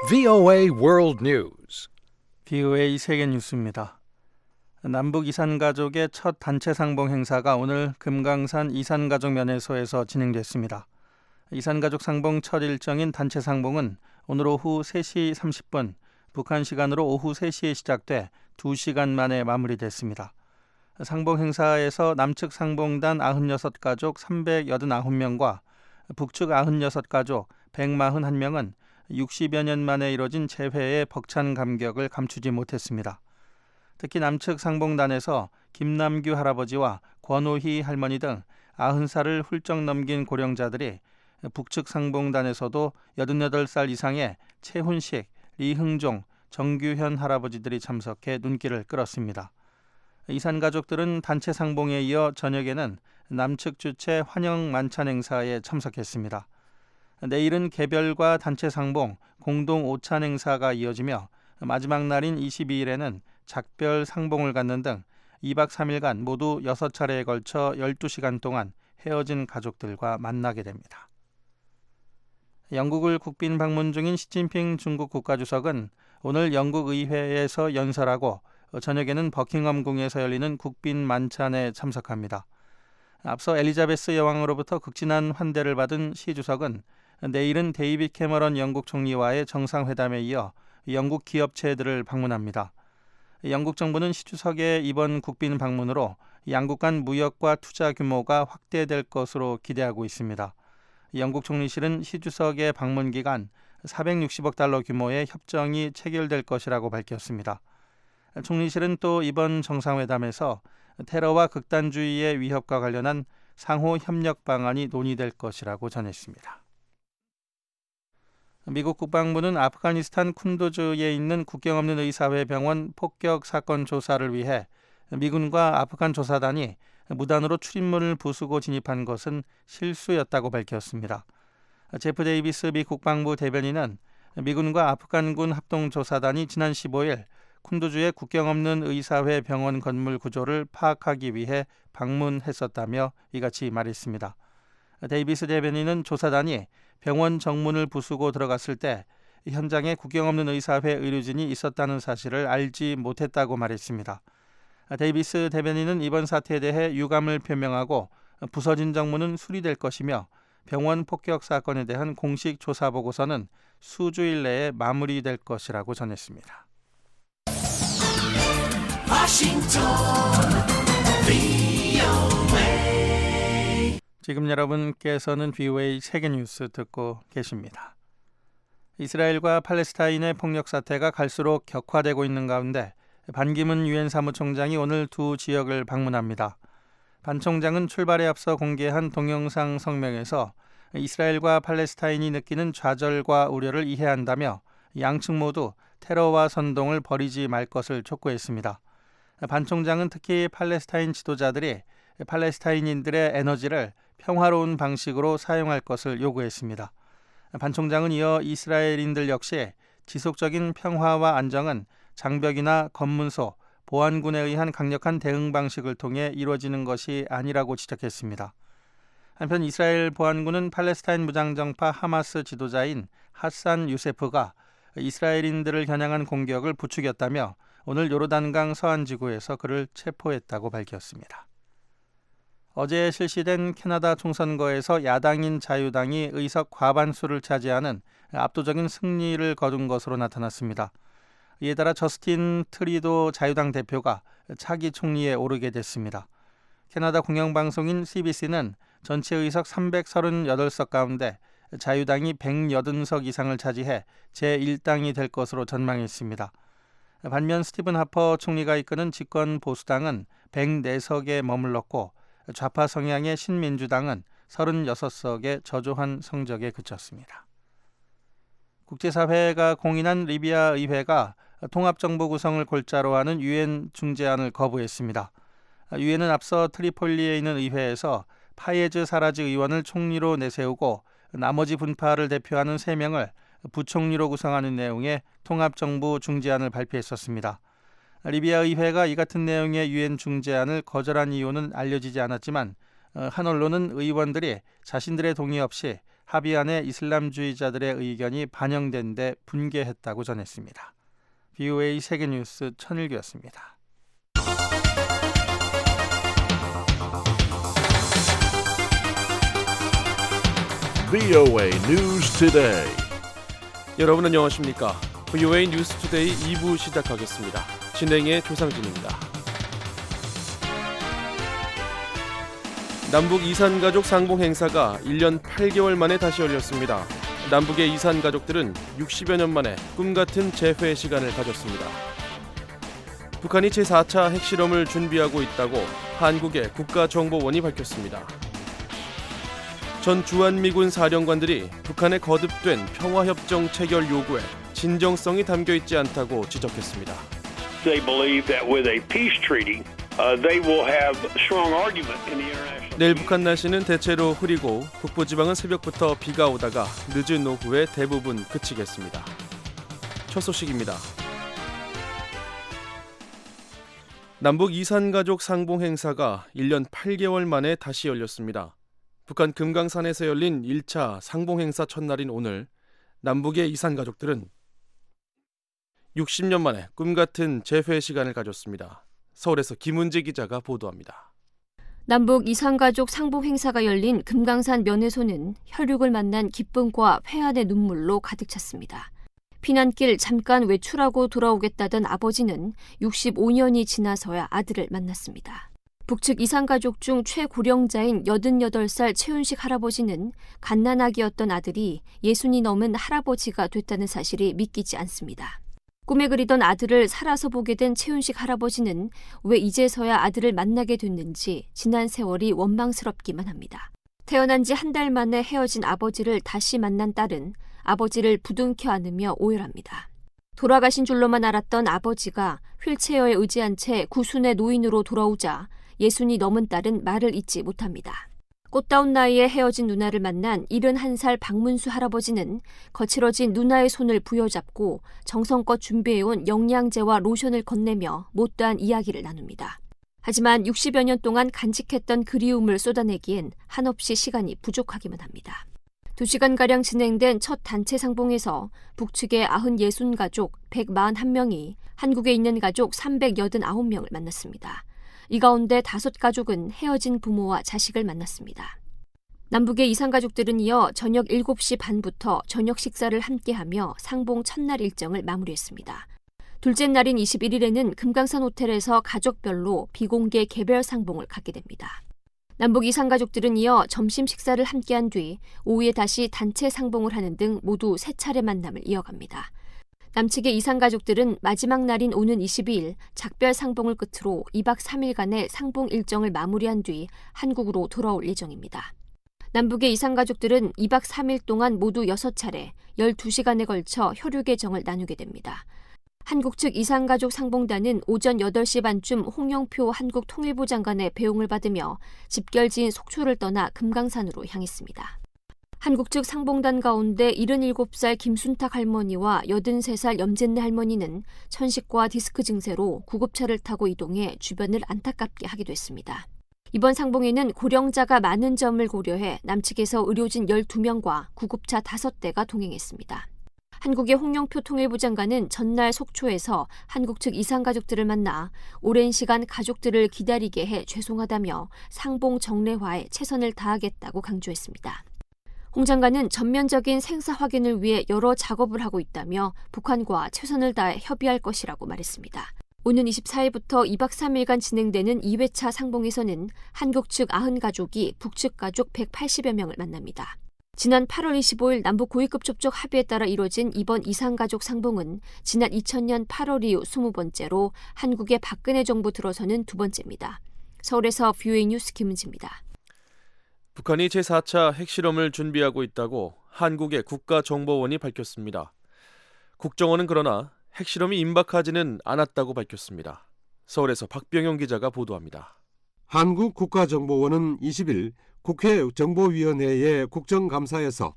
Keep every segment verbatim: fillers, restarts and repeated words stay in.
브이오에이 World News. 브이오에이 세계 뉴스입니다. 남북 이산가족의 첫 단체 상봉 행사가 오늘 금강산 이산가족면회소에서 진행됐습니다. 이산가족 상봉 첫 일정인 단체 상봉은 오늘 오후 세 시 삼십 분, 북한 시간으로 오후 세 시에 시작돼 두 시간 만에 마무리됐습니다. 상봉 행사에서 남측 상봉단 구십육 가족 삼백팔십구 명과 북측 구십육 가족 백사십일 명은 육십여 년 만에 이뤄진 재회의 벅찬 감격을 감추지 못했습니다. 특히 남측 상봉단에서 김남규 할아버지와 권오희 할머니 등 구십 살을 훌쩍 넘긴 고령자들이, 북측 상봉단에서도 여든여덟 살 이상의 최훈식, 리흥종, 정규현 할아버지들이 참석해 눈길을 끌었습니다. 이산 가족들은 단체 상봉에 이어 저녁에는 남측 주최 환영 만찬 행사에 참석했습니다. 내일은 개별과 단체 상봉, 공동 오찬 행사가 이어지며 마지막 날인 이십이 일에는 작별 상봉을 갖는 등 이 박 삼 일간 모두 여섯 차례에 걸쳐 열두 시간 동안 헤어진 가족들과 만나게 됩니다. 영국을 국빈 방문 중인 시진핑 중국 국가주석은 오늘 영국 의회에서 연설하고 저녁에는 버킹엄 궁에서 열리는 국빈 만찬에 참석합니다. 앞서 엘리자베스 여왕으로부터 극진한 환대를 받은 시 주석은 내일은 데이빗 캐머런 영국 총리와의 정상회담에 이어 영국 기업체들을 방문합니다. 영국 정부는 시 주석의 이번 국빈 방문으로 양국 간 무역과 투자 규모가 확대될 것으로 기대하고 있습니다. 영국 총리실은 시 주석의 방문 기간 사백육십억 달러 규모의 협정이 체결될 것이라고 밝혔습니다. 총리실은 또 이번 정상회담에서 테러와 극단주의의 위협과 관련한 상호 협력 방안이 논의될 것이라고 전했습니다. 미국 국방부는 아프가니스탄 쿤두즈에 있는 국경 없는 의사회 병원 폭격 사건 조사를 위해 미군과 아프간 조사단이 무단으로 출입문을 부수고 진입한 것은 실수였다고 밝혔습니다. 제프 데이비스 미 국방부 대변인은 미군과 아프간군 합동조사단이 지난 십오 일 쿤두즈의 국경 없는 의사회 병원 건물 구조를 파악하기 위해 방문했었다며 이같이 말했습니다. 데이비스 대변인은 조사단이 병원 정문을 부수고 들어갔을 때 현장에 국경 없는 의사회 의료진이 있었다는 사실을 알지 못했다고 말했습니다. 데이비스 대변인은 이번 사태에 대해 유감을 표명하고 부서진 정문은 수리될 것이며 병원 폭격 사건에 대한 공식 조사 보고서는 수주일 내에 마무리될 것이라고 전했습니다. 워싱턴 브이오에이. 지금 여러분께서는 브이오에이 세계뉴스 듣고 계십니다. 이스라엘과 팔레스타인의 폭력 사태가 갈수록 격화되고 있는 가운데 반기문 유엔 사무총장이 오늘 두 지역을 방문합니다. 반 총장은 출발에 앞서 공개한 동영상 성명에서 이스라엘과 팔레스타인이 느끼는 좌절과 우려를 이해한다며 양측 모두 테러와 선동을 벌이지 말 것을 촉구했습니다. 반 총장은 특히 팔레스타인 지도자들이 팔레스타인인들의 에너지를 평화로운 방식으로 사용할 것을 요구했습니다. 반 총장은 이어 이스라엘인들 역시 지속적인 평화와 안정은 장벽이나 검문소, 보안군에 의한 강력한 대응 방식을 통해 이루어지는 것이 아니라고 지적했습니다. 한편 이스라엘 보안군은 팔레스타인 무장정파 하마스 지도자인 하산 유세프가 이스라엘인들을 겨냥한 공격을 부추겼다며 오늘 요르단강 서안지구에서 그를 체포했다고 밝혔습니다. 어제 실시된 캐나다 총선거에서 야당인 자유당이 의석 과반수를 차지하는 압도적인 승리를 거둔 것으로 나타났습니다. 이에 따라 저스틴 트리도 자유당 대표가 차기 총리에 오르게 됐습니다. 캐나다 공영방송인 씨비씨는 전체 의석 삼백삼십팔 석 가운데 자유당이 백팔십 석 이상을 차지해 제일 당이 될 것으로 전망했습니다. 반면 스티븐 하퍼 총리가 이끄는 집권 보수당은 백사 석에 머물렀고 좌파 성향의 신민주당은 삼십육 석의 저조한 성적에 그쳤습니다. 국제사회가 공인한 리비아 의회가 통합정부 구성을 골자로 하는 유엔 중재안을 거부했습니다. 유엔은 앞서 트리폴리에 있는 의회에서 파예즈 사라지 의원을 총리로 내세우고 나머지 분파를 대표하는 세 명을 부총리로 구성하는 내용의 통합정부 중재안을 발표했었습니다. 리비아 의회가 이 같은 내용의 유엔 중재안을 거절한 이유는 알려지지 않았지만 한 언론은 의원들이 자신들의 동의 없이 합의안에 이슬람주의자들의 의견이 반영된 데 분개했다고 전했습니다. 브이오에이 세계뉴스 천일규였습니다. 브이오에이 News Today. 여러분 안녕하십니까? 브이오에이 뉴스 투데이 이 부 시작하겠습니다. 진행의 조상진입니다. 남북 이산가족 상봉 행사가 일 년 팔 개월 만에 다시 열렸습니다. 남북의 이산가족들은 육십여 년 만에 꿈같은 재회 시간을 가졌습니다. 북한이 제사 차 핵실험을 준비하고 있다고 한국의 국가정보원이 밝혔습니다. 전 주한미군 사령관들이 북한의 거듭된 평화협정 체결 요구에 진정성이 담겨 있지 않다고 지적했습니다. They believe that with a peace treaty, uh, they will have strong argument in the international. 내일 북한 날씨는 대체로 흐리고 북부지방은 새벽부터 비가 오다가 늦은 오후에 대부분 그치겠습니다. 첫 소식입니다. 남북 이산가족 상봉 행사가 일 년 팔 개월 만에 다시 열렸습니다. 북한 금강산에서 열린 일 차 상봉 행사 첫날인 오늘, 남북의 이산가족들은 육십 년 만에 꿈같은 재회 시간을 가졌습니다. 서울에서 김은지 기자가 보도합니다. 남북 이산가족 상봉 행사가 열린 금강산 면회소는 혈육을 만난 기쁨과 회한의 눈물로 가득 찼습니다. 피난길 잠깐 외출하고 돌아오겠다던 아버지는 육십오 년이 지나서야 아들을 만났습니다. 북측 이산가족 중 최고령자인 여든여덟 살 최윤식 할아버지는 갓난아기였던 아들이 예순이 넘은 할아버지가 됐다는 사실이 믿기지 않습니다. 꿈에 그리던 아들을 살아서 보게 된 최윤식 할아버지는 왜 이제서야 아들을 만나게 됐는지 지난 세월이 원망스럽기만 합니다. 태어난 지 한 달 만에 헤어진 아버지를 다시 만난 딸은 아버지를 부둥켜 안으며 오열합니다. 돌아가신 줄로만 알았던 아버지가 휠체어에 의지한 채 구순의 노인으로 돌아오자 예순이 넘은 딸은 말을 잇지 못합니다. 꽃다운 나이에 헤어진 누나를 만난 일흔한 살 박문수 할아버지는 거칠어진 누나의 손을 부여잡고 정성껏 준비해온 영양제와 로션을 건네며 못다한 이야기를 나눕니다. 하지만 육십여 년 동안 간직했던 그리움을 쏟아내기엔 한없이 시간이 부족하기만 합니다. 두 시간가량 진행된 첫 단체 상봉에서 북측의 구십육 가족 백사십일 명이 한국에 있는 가족 삼백팔십구 명을 만났습니다. 이 가운데 다섯 가족은 헤어진 부모와 자식을 만났습니다. 남북의 이산가족들은 이어 저녁 일곱 시 반부터 저녁 식사를 함께하며 상봉 첫날 일정을 마무리했습니다. 둘째 날인 이십일 일에는 금강산 호텔에서 가족별로 비공개 개별 상봉을 갖게 됩니다. 남북 이산가족들은 이어 점심 식사를 함께한 뒤 오후에 다시 단체 상봉을 하는 등 모두 세 차례 만남을 이어갑니다. 남측의 이산가족들은 마지막 날인 오는 이십이 일 작별 상봉을 끝으로 이 박 삼 일간의 상봉 일정을 마무리한 뒤 한국으로 돌아올 예정입니다. 남북의 이산가족들은 이 박 삼 일 동안 모두 여섯 차례 열두 시간에 걸쳐 혈육의 정을 나누게 됩니다. 한국 측 이산가족 상봉단은 오전 여덟 시 반쯤 홍영표 한국통일부 장관의 배웅을 받으며 집결지인 속초를 떠나 금강산으로 향했습니다. 한국 측 상봉단 가운데 일흔일곱 살 김순탁 할머니와 여든세 살 염진내 할머니는 천식과 디스크 증세로 구급차를 타고 이동해 주변을 안타깝게 하기도 했습니다. 이번 상봉에는 고령자가 많은 점을 고려해 남측에서 의료진 열두 명과 구급차 다섯 대가 동행했습니다. 한국의 홍영표 통일부 장관은 전날 속초에서 한국 측 이산가족들을 만나 오랜 시간 가족들을 기다리게 해 죄송하다며 상봉 정례화에 최선을 다하겠다고 강조했습니다. 홍 장관은 전면적인 생사 확인을 위해 여러 작업을 하고 있다며 북한과 최선을 다해 협의할 것이라고 말했습니다. 오는 이십사 일부터 이 박 삼 일간 진행되는 이 회차 상봉에서는 한국 측 구십 가족이 북측 가족 백팔십여 명을 만납니다. 지난 팔월 이십오 일 남북 고위급 접촉 합의에 따라 이뤄진 이번 이산가족 상봉은 지난 이천 년 팔월 이후 스무 번째로 한국의 박근혜 정부 들어서는 두 번째입니다. 서울에서 브이오에이 뉴스 김은지입니다. 북한이 제사 차 핵실험을 준비하고 있다고 한국의 국가정보원이 밝혔습니다. 국정원은 그러나 핵실험이 임박하지는 않았다고 밝혔습니다. 서울에서 박병용 기자가 보도합니다. 한국 국가정보원은 이십 일 국회 정보위원회의 국정감사에서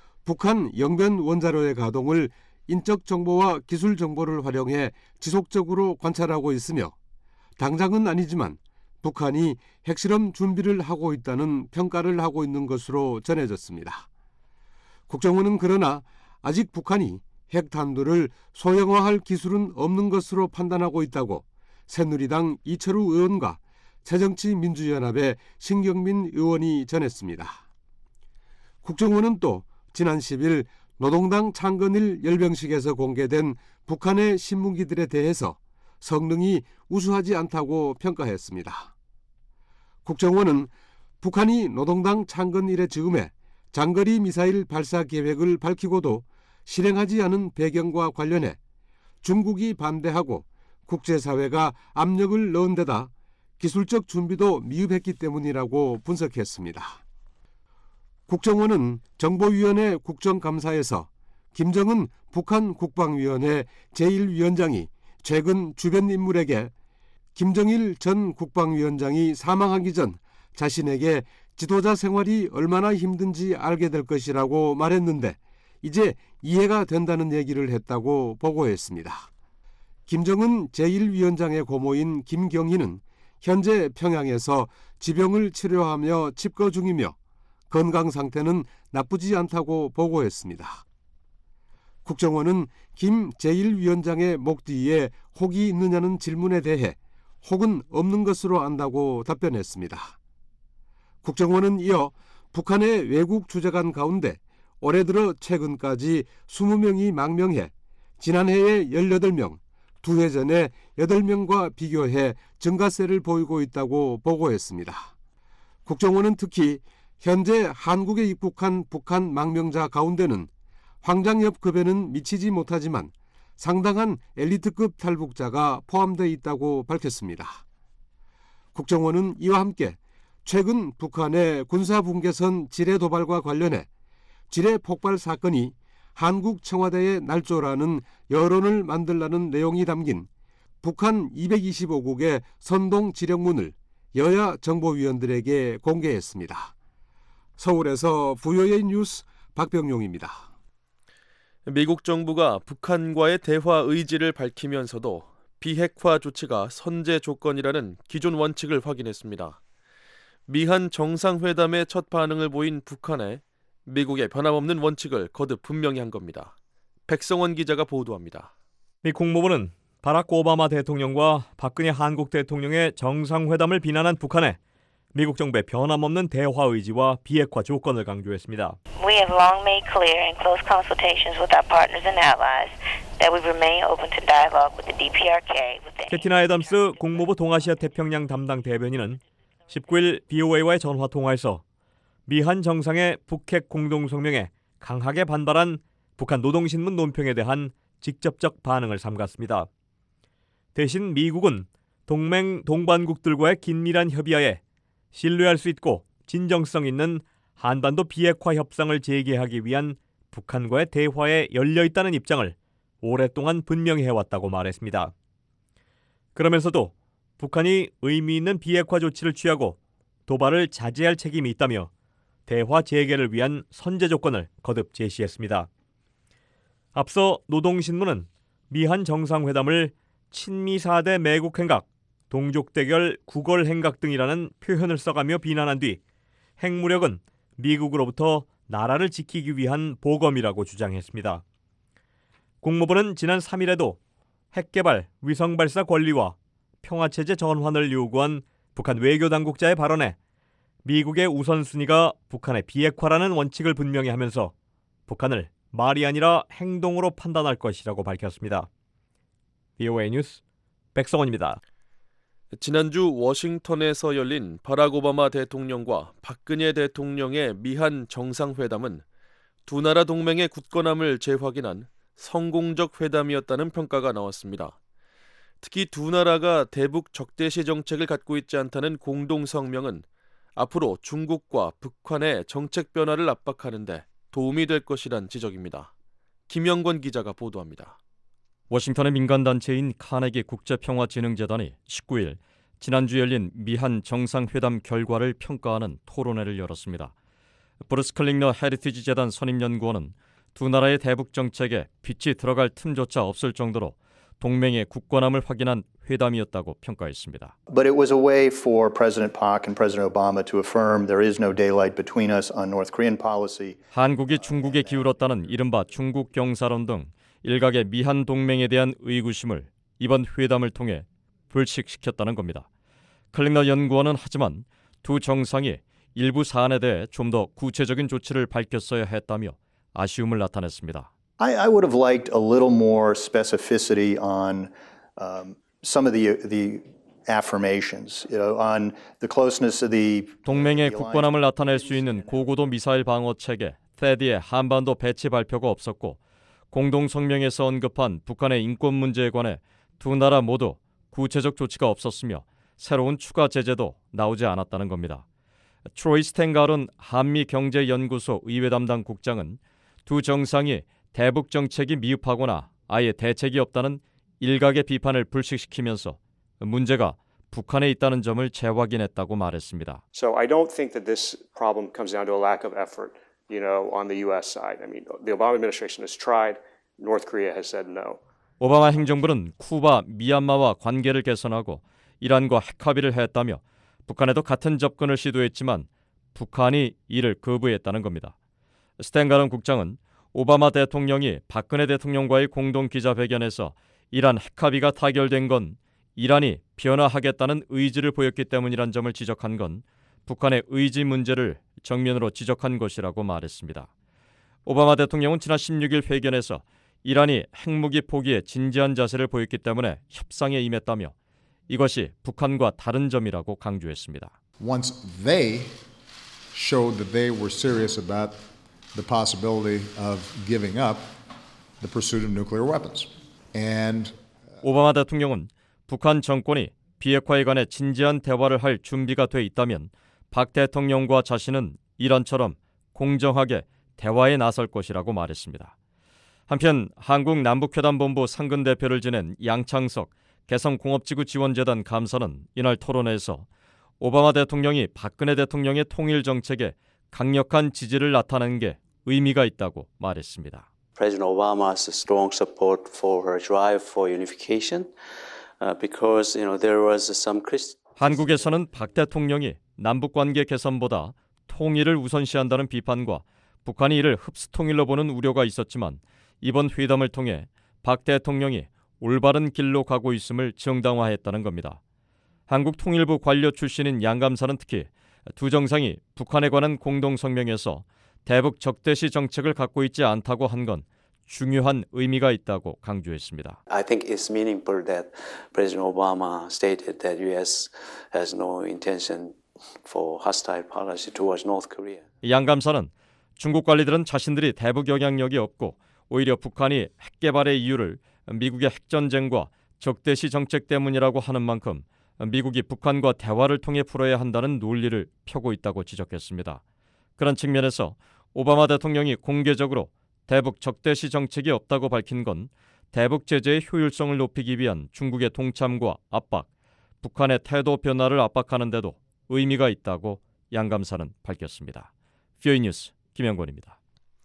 북한 영변 원자로의 가동을 인적 정보와 기술 정보를 활용해 지속적으로 관찰하고 있으며 당장은 아니지만 북한이 핵실험 준비를 하고 있다는 평가를 하고 있는 것으로 전해졌습니다. 국정원은 그러나 아직 북한이 핵탄두를 소형화할 기술은 없는 것으로 판단하고 있다고 새누리당 이철우 의원과 새정치민주연합의 신경민 의원이 전했습니다. 국정원은 또 지난 십일 노동당 창건일 열병식에서 공개된 북한의 신문기들에 대해서 성능이 우수하지 않다고 평가했습니다. 국정원은 북한이 노동당 창건일의 즈음에 장거리 미사일 발사 계획을 밝히고도 실행하지 않은 배경과 관련해 중국이 반대하고 국제사회가 압력을 넣은 데다 기술적 준비도 미흡했기 때문이라고 분석했습니다. 국정원은 정보위원회 국정감사에서 김정은 북한 국방위원회 제일 위원장이 최근 주변 인물에게 김정일 전 국방위원장이 사망하기 전 자신에게 지도자 생활이 얼마나 힘든지 알게 될 것이라고 말했는데 이제 이해가 된다는 얘기를 했다고 보고했습니다. 김정은 제일 위원장의 고모인 김경희는 현재 평양에서 지병을 치료하며 집거 중이며 건강 상태는 나쁘지 않다고 보고했습니다. 국정원은 김 제일 위원장의 목 뒤에 혹이 있느냐는 질문에 대해 혹은 없는 것으로 안다고 답변했습니다. 국정원은 이어 북한의 외국 주재관 가운데 올해 들어 최근까지 이십 명이 망명해 지난해에 열여덟 명, 두 해 전에 여덟 명과 비교해 증가세를 보이고 있다고 보고했습니다. 국정원은 특히 현재 한국에 입국한 북한 망명자 가운데는 황장엽급에는 미치지 못하지만 상당한 엘리트급 탈북자가 포함되어 있다고 밝혔습니다. 국정원은 이와 함께 최근 북한의 군사분계선 지뢰 도발과 관련해 지뢰 폭발 사건이 한국 청와대의 날조라는 여론을 만들라는 내용이 담긴 북한 이백이십오 국의 선동 지령문을 여야 정보위원들에게 공개했습니다. 서울에서 브이오에이 뉴스 박병용입니다. 미국 정부가 북한과의 대화 의지를 밝히면서도 비핵화 조치가 선제 조건이라는 기존 원칙을 확인했습니다. 미한 정상회담의 첫 반응을 보인 북한에 미국의 변함없는 원칙을 거듭 분명히 한 겁니다. 백성원 기자가 보도합니다. 미 국무부는 바락 오바마 대통령과 박근혜 한국 대통령의 정상회담을 비난한 북한에 미국 정부의 변함없는 대화 의지와 비핵화 조건을 강조했습니다. We have long made clear in close consultations with our partners and allies that we remain open to dialogue with the 디피아르케이. 캐티나 애덤스 국무부 동아시아 태평양 담당 대변인은 십구 일 브이오에이와의 전화 통화에서 미한 정상의 북핵 공동성명에 강하게 반발한 북한 노동신문 논평에 대한 직접적 반응을 삼갔습니다. 대신 미국은 동맹 동반국들과의 긴밀한 협의하에 신뢰할 수 있고 진정성 있는 한반도 비핵화 협상을 재개하기 위한 북한과의 대화에 열려있다는 입장을 오랫동안 분명히 해왔다고 말했습니다. 그러면서도 북한이 의미 있는 비핵화 조치를 취하고 도발을 자제할 책임이 있다며 대화 재개를 위한 선제 조건을 거듭 제시했습니다. 앞서 노동신문은 미한 정상회담을 친미 사 대 매국 행각, 동족 대결 구걸 행각 등이라는 표현을 써가며 비난한 뒤 핵무력은 미국으로부터 나라를 지키기 위한 보검이라고 주장했습니다. 국무부는 지난 삼 일에도 핵개발, 위성발사 권리와 평화체제 전환을 요구한 북한 외교당국자의 발언에 미국의 우선순위가 북한의 비핵화라는 원칙을 분명히 하면서 북한을 말이 아니라 행동으로 판단할 것이라고 밝혔습니다. 브이오에이 뉴스 백성원입니다. 지난주 워싱턴에서 열린 바락 오바마 대통령과 박근혜 대통령의 미한 정상회담은 두 나라 동맹의 굳건함을 재확인한 성공적 회담이었다는 평가가 나왔습니다. 특히 두 나라가 대북 적대시 정책을 갖고 있지 않다는 공동성명은 앞으로 중국과 북한의 정책 변화를 압박하는 데 도움이 될 것이란 지적입니다. 김영권 기자가 보도합니다. 워싱턴의 민간단체인 카네기 국제평화진흥재단이 십구 일 지난주 열린 미한 정상회담 결과를 평가하는 토론회를 열었습니다. 브루스 클링너 헤리티지 재단 선임연구원은 두 나라의 대북 정책에 빛이 들어갈 틈조차 없을 정도로 동맹의 굳건함을 확인한 회담이었다고 평가했습니다. But it was a way for President Park and President Obama to affirm there is no daylight between us on North Korean policy. 한국이 중국에 기울었다는 이른바 중국 경사론 등 일각의 미한 동맹에 대한 의구심을 이번 회담을 통해 불식시켰다는 겁니다. 클링너 연구원은 하지만 두 정상이 일부 사안에 대해 좀 더 구체적인 조치를 밝혔어야 했다며 아쉬움을 나타냈습니다. I, I would have liked a little more specificity on um, some of the the affirmations, you know, on the closeness of the 동맹의 굳건함을 나타낼 수 있는 고고도 미사일 방어 체계 테드의 한반도 배치 발표가 없었고 공동 성명에서 언급한 북한의 인권 문제에 관해 두 나라 모두 구체적 조치가 없었으며 새로운 추가 제재도 나오지 않았다는 겁니다. 트로이 스텐갈은 한미경제연구소 의회 담당 국장은 두 정상이 대북 정책이 미흡하거나 아예 대책이 없다는 일각의 비판을 불식시키면서 문제가 북한에 있다는 점을 재확인했다고 말했습니다. So I don't think that this problem comes down to a lack of effort, you know, on the U S side. I mean, the Obama administration has tried, North Korea has said no. 오바마 행정부는 쿠바, 미얀마와 관계를 개선하고 이란과 핵 합의를 했다며 북한에도 같은 접근을 시도했지만 북한이 이를 거부했다는 겁니다. 스탠가른 국장은 오바마 대통령이 박근혜 대통령과의 공동 기자회견에서 이란 핵 합의가 타결된 건 이란이 변화하겠다는 의지를 보였기 때문이란 점을 지적한 건 북한의 의지 문제를 정면으로 지적한 것이라고 말했습니다. 오바마 대통령은 지난 십육 일 회견에서 이란이 핵무기 포기에 진지한 자세를 보였기 때문에 협상에 임했다며 이것이 북한과 다른 점이라고 강조했습니다. Once they showed that they were serious about the possibility of giving up the pursuit of nuclear weapons. And 오바마 대통령은 북한 정권이 비핵화에 관해 진지한 대화를 할 준비가 돼 있다면 박 대통령과 자신은 이란처럼 공정하게 대화에 나설 것이라고 말했습니다. 한편 한국 남북회담본부 상근 대표를 지낸 양창석 개성공업지구 지원재단 감사는 이날 토론회에서 오바마 대통령이 박근혜 대통령의 통일 정책에 강력한 지지를 나타낸 게 의미가 있다고 말했습니다. President Obama's strong support for her drive for unification, uh, because you know there was some Christ. 한국에서는 박 대통령이 남북 관계 개선보다 통일을 우선시한다는 비판과 북한이 이를 흡수 통일로 보는 우려가 있었지만 이번 회담을 통해 박 대통령이 올바른 길로 가고 있음을 정당화했다는 겁니다. 한국통일부 관료 출신인 양 감사는 특히 두 정상이 북한에 관한 공동성명에서 대북 적대시 정책을 갖고 있지 않다고 한 건 중요한 의미가 있다고 강조했습니다. I think it's meaningful that President Obama stated that U S has no intention for hostile policy towards North Korea. 양 감사는 중국 관리들은 자신들이 대북 영향력이 없고 오히려 북한이 핵 개발의 이유를 미국의 핵전쟁과 적대시 정책 때문이라고 하는 만큼 미국이 북한과 대화를 통해 풀어야 한다는 논리를 펴고 있다고 지적했습니다. 그런 측면에서 오바마 대통령이 공개적으로 대북 적대시 정책이 없다고 밝힌 건 대북 제재의 효율성을 높이기 위한 중국의 동참과 압박, 북한의 태도 변화를 압박하는 데도 의미가 있다고 양 감사는 밝혔습니다. 뷰이 뉴스 김영권입니다.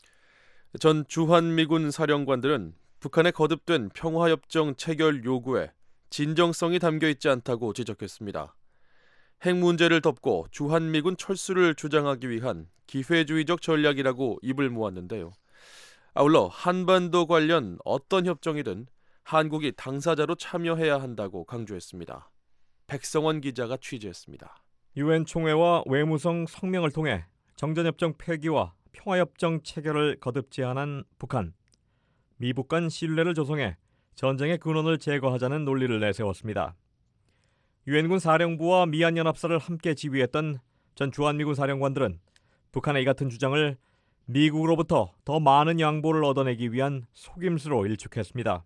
전 주한미군 사령관들은 북한의 거듭된 평화협정 체결 요구에 진정성이 담겨 있지 않다고 지적했습니다. 핵 문제를 덮고 주한미군 철수를 주장하기 위한 기회주의적 전략이라고 입을 모았는데요. 아울러 한반도 관련 어떤 협정이든 한국이 당사자로 참여해야 한다고 강조했습니다. 백성원 기자가 취재했습니다. 유엔 총회와 외무성 성명을 통해 정전협정 폐기와 평화협정 체결을 거듭지 않은 북한. 미북 간 신뢰를 조성해 전쟁의 근원을 제거하자는 논리를 내세웠습니다. 유엔군 사령부와 미얀연합사를 함께 지휘했던 전 주한미군 사령관들은 북한의 이 같은 주장을 미국으로부터 더 많은 양보를 얻어내기 위한 속임수로 일축했습니다.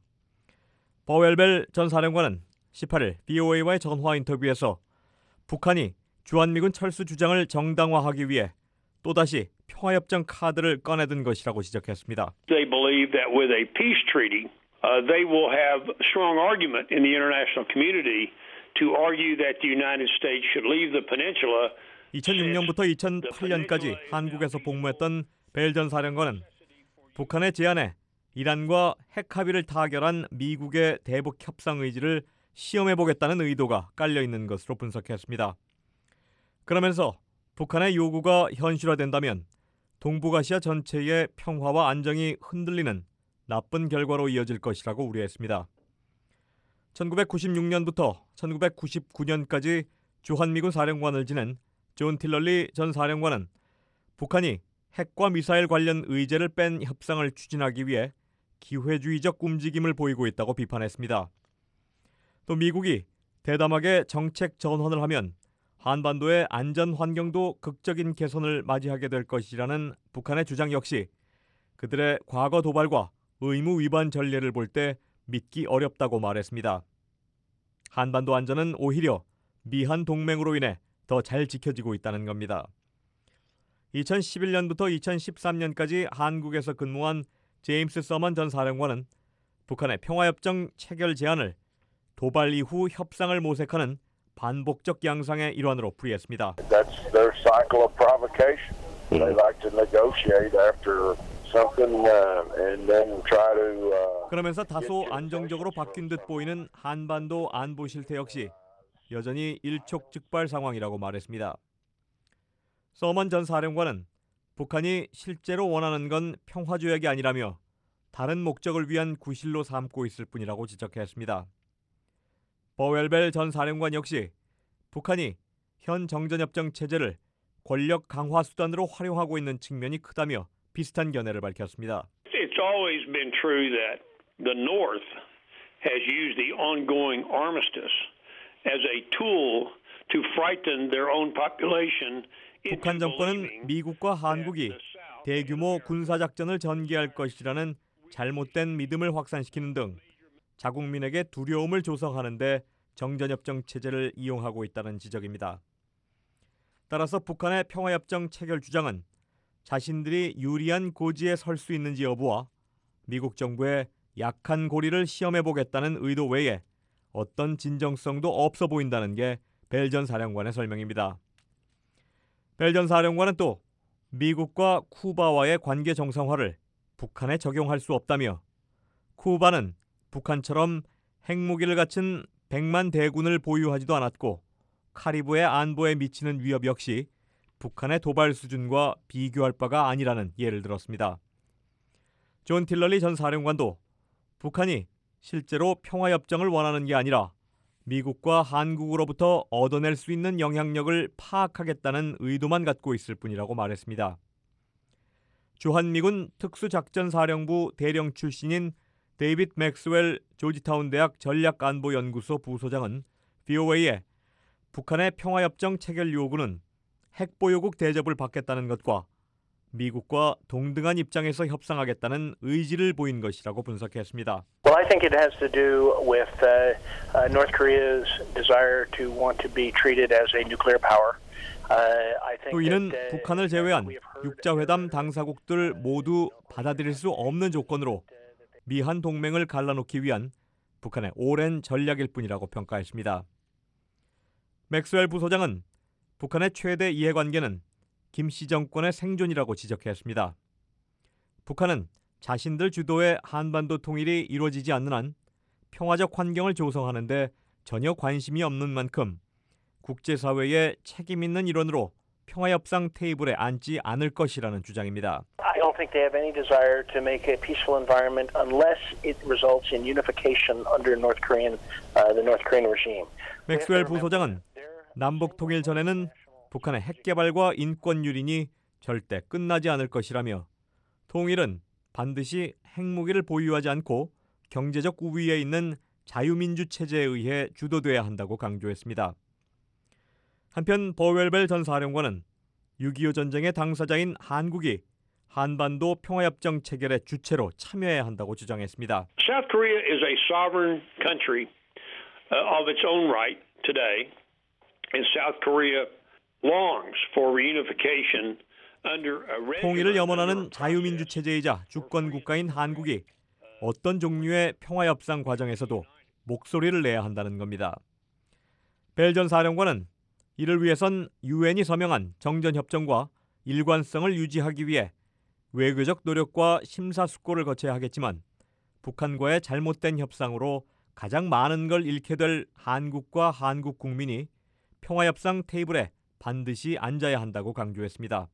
버웰벨 전 사령관은 십팔 일 브이오에이와의 전화 인터뷰에서 북한이 주한미군 철수 주장을 정당화하기 위해 또다시 평화협정 카드를 꺼내든 것이라고 지적했습니다. They believe that with a peace treaty, uh, they will have strong argument in the international community to argue that the United States should leave the peninsula. 이천육 년부터 이천팔 년까지 한국에서 복무했던 벨 전 사령관은 북한의 제안에 이란과 핵 합의를 타결한 미국의 대북 협상 의지를 시험해보겠다는 의도가 깔려 있는 것으로 분석했습니다. 그러면서 북한의 요구가 현실화된다면 동북아시아 전체의 평화와 안정이 흔들리는 나쁜 결과로 이어질 것이라고 우려했습니다. 천구백구십육 년부터 천구백구십구 년까지 주한미군 사령관을 지낸 존 틸러리 전 사령관은 북한이 핵과 미사일 관련 의제를 뺀 협상을 추진하기 위해 기회주의적 움직임을 보이고 있다고 비판했습니다. 또 미국이 대담하게 정책 전환을 하면 한반도의 안전 환경도 극적인 개선을 맞이하게 될 것이라는 북한의 주장 역시 그들의 과거 도발과 의무 위반 전례를 볼 때 믿기 어렵다고 말했습니다. 한반도 안전은 오히려 미한 동맹으로 인해 더 잘 지켜지고 있다는 겁니다. 이천십일 년부터 이천십삼 년까지 한국에서 근무한 제임스 서먼 전 사령관은 북한의 평화협정 체결 제안을 도발 이후 협상을 모색하는 반복적 양상의 일환으로 풀이했습니다. That's their cycle of provocation. They like to negotiate after something uh, and then try to. Uh, 그러면서 다소 안정적으로 바뀐 듯 보이는 한반도 안보 실태 역시 여전히 일촉즉발 상황이라고 말했습니다. 서먼 전 사령관은 북한이 실제로 원하는 건 평화 조약이 아니라며 다른 목적을 위한 구실로 삼고 있을 뿐이라고 지적했습니다. 버웰벨 전 사령관 역시 북한이 현 정전협정 체제를 권력 강화 수단으로 활용하고 있는 측면이 크다며 비슷한 견해를 밝혔습니다. It's always been true that the North has used the ongoing armistice as a tool to frighten their own population. 북한 정권은 미국과 한국이 대규모 군사작전을 전개할 것이라는 잘못된 믿음을 확산시키는 등 자국민에게 두려움을 조성하는 데 정전협정 체제를 이용하고 있다는 지적입니다. 따라서 북한의 평화협정 체결 주장은 자신들이 유리한 고지에 설 수 있는지 여부와 미국 정부의 약한 고리를 시험해보겠다는 의도 외에 어떤 진정성도 없어 보인다는 게 벨 전 사령관의 설명입니다. 벨 전 사령관은 또 미국과 쿠바와의 관계 정상화를 북한에 적용할 수 없다며 쿠바는 북한처럼 핵무기를 갖춘 백만 대군을 보유하지도 않았고 카리브해 안보에 미치는 위협 역시 북한의 도발 수준과 비교할 바가 아니라는 예를 들었습니다. 존 틸러리 전 사령관도 북한이 실제로 평화협정을 원하는 게 아니라 미국과 한국으로부터 얻어낼 수 있는 영향력을 파악하겠다는 의도만 갖고 있을 뿐이라고 말했습니다. 주한미군 특수작전사령부 대령 출신인 데이빗 맥스웰 조지타운 대학 전략안보연구소 부소장은 브이오에이에 북한의 평화협정 체결 요구는 핵보유국 대접을 받겠다는 것과 미국과 동등한 입장에서 협상하겠다는 의지를 보인 것이라고 분석했습니다. Well, I think it has to do with uh, uh, North Korea's desire to want to be treated as a nuclear power. 또 이는 북한을 제외한 육자회담 당사국들 모두 받아들일 수 없는 조건으로 미한 동맹을 갈라놓기 위한 북한의 오랜 전략일 뿐이라고 평가했습니다. 맥스웰 부소장은 북한의 최대 이해관계는 김씨 정권의 생존이라고 지적했습니다. 북한은 자신들 주도의 한반도 통일이 이루어지지 않는 한 평화적 환경을 조성하는 데 전혀 관심이 없는 만큼 국제사회의 책임 있는 일원으로 평화협상 테이블에 앉지 않을 것이라는 주장입니다. I don't think they have any desire to make a peaceful environment unless it results in unification under North Korean, uh, the North Korean regime. 맥스웰 부소장은 남북 통일 전에는 북한의 핵 개발과 인권 유린이 절대 끝나지 않을 것이라며 통일은 반드시 핵무기를 보유하지 않고 경제적 우위에 있는 자유민주 체제에 의해 주도돼야 한다고 강조했습니다. 한편 버웰벨 전 사령관은 육이오 전쟁의 당사자인 한국이 한반도 평화협정 체결의 주체로 참여해야 한다고 주장했습니다. South Korea is a sovereign country of its own right today, and South Korea longs for reunification under a regular. 통일을 염원하는 자유민주 체제이자 주권 국가인 한국이 어떤 종류의 평화협상 과정에서도 목소리를 내야 한다는 겁니다. 벨 전 사령관은 이를 위해선 유엔이 서명한 정전협정과 일관성을 유지하기 위해 외교적 노력과 심사숙고를 거쳐야 하겠지만 북한과의 잘못된 협상으로 가장 많은 걸 잃게 될 한국과 한국 국민이 평화협상 테이블에 반드시 앉아야 한다고 강조했습니다.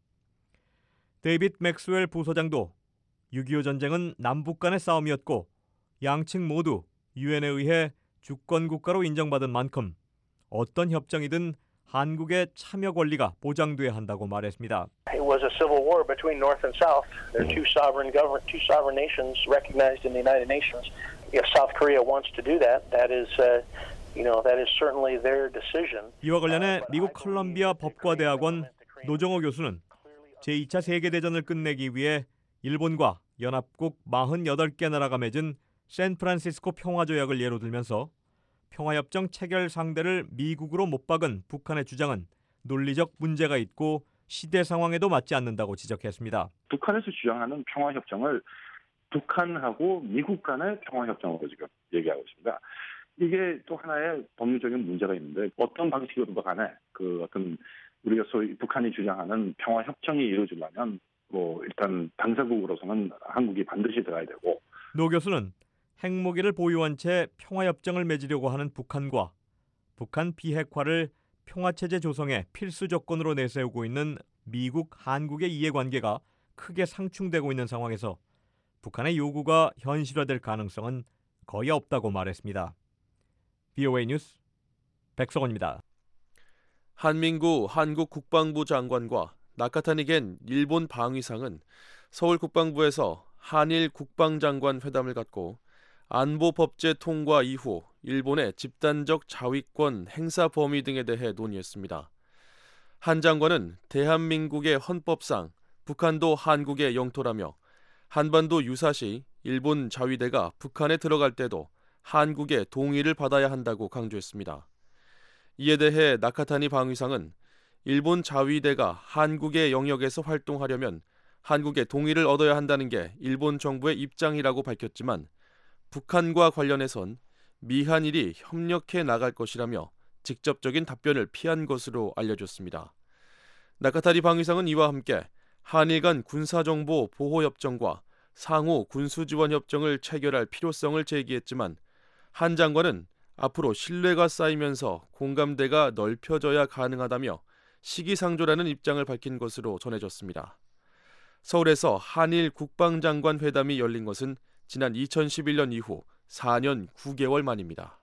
데이빗 맥스웰 부소장도 육이오 전쟁은 남북 간의 싸움이었고 양측 모두 유엔에 의해 주권국가로 인정받은 만큼 어떤 협정이든 한국의 참여 권리가 보장돼야 한다고 말했습니다. It was a civil war between North and South. There are two sovereign government, two sovereign nations recognized in the United Nations. If South Korea wants to do that, that is, uh, you know, that is certainly their decision. 이와 관련해 미국 컬럼비아 법과대학원 노정호 교수는 제이 차 세계대전을 끝내기 위해 일본과 연합국 사십팔 개 나라가 맺은 샌프란시스코 평화조약을 예로 들면서 평화협정 체결 상대를 미국으로 못 박은 북한의 주장은 논리적 문제가 있고 시대 상황에도 맞지 않는다고 지적했습니다. 북한에서 주장하는 평화협정을 북한하고 미국 간의 평화협정으로 지금 얘기하고 있습니다. 이게 또 하나의 법률적인 문제가 있는데 어떤 방식으로도 간에 그 어떤 우리가 소위 북한이 주장하는 평화협정이 이루어지려면 뭐 일단 당사국으로서는 한국이 반드시 들어야 되고 노 교수는 핵무기를 보유한 채 평화협정을 맺으려고 하는 북한과 북한 비핵화를 평화체제 조성의 필수 조건으로 내세우고 있는 미국, 한국의 이해관계가 크게 상충되고 있는 상황에서 북한의 요구가 현실화될 가능성은 거의 없다고 말했습니다. 브이오에이 뉴스 백성원입니다. 한민구 한국 국방부 장관과 나카타니 겐 일본 방위상은 서울 국방부에서 한일 국방장관 회담을 갖고 안보법제 통과 이후 일본의 집단적 자위권 행사 범위 등에 대해 논의했습니다. 한 장관은 대한민국의 헌법상 북한도 한국의 영토라며 한반도 유사시 일본 자위대가 북한에 들어갈 때도 한국의 동의를 받아야 한다고 강조했습니다. 이에 대해 나카타니 방위상은 일본 자위대가 한국의 영역에서 활동하려면 한국의 동의를 얻어야 한다는 게 일본 정부의 입장이라고 밝혔지만 북한과 관련해선 미한일이 협력해 나갈 것이라며 직접적인 답변을 피한 것으로 알려졌습니다. 나카타니 방위상은 이와 함께 한일 간 군사정보 보호협정과 상호 군수지원협정을 체결할 필요성을 제기했지만 한 장관은 앞으로 신뢰가 쌓이면서 공감대가 넓혀져야 가능하다며 시기상조라는 입장을 밝힌 것으로 전해졌습니다. 서울에서 한일 국방장관 회담이 열린 것은 지난 이천십일 년 이후 사 년 구 개월 만입니다.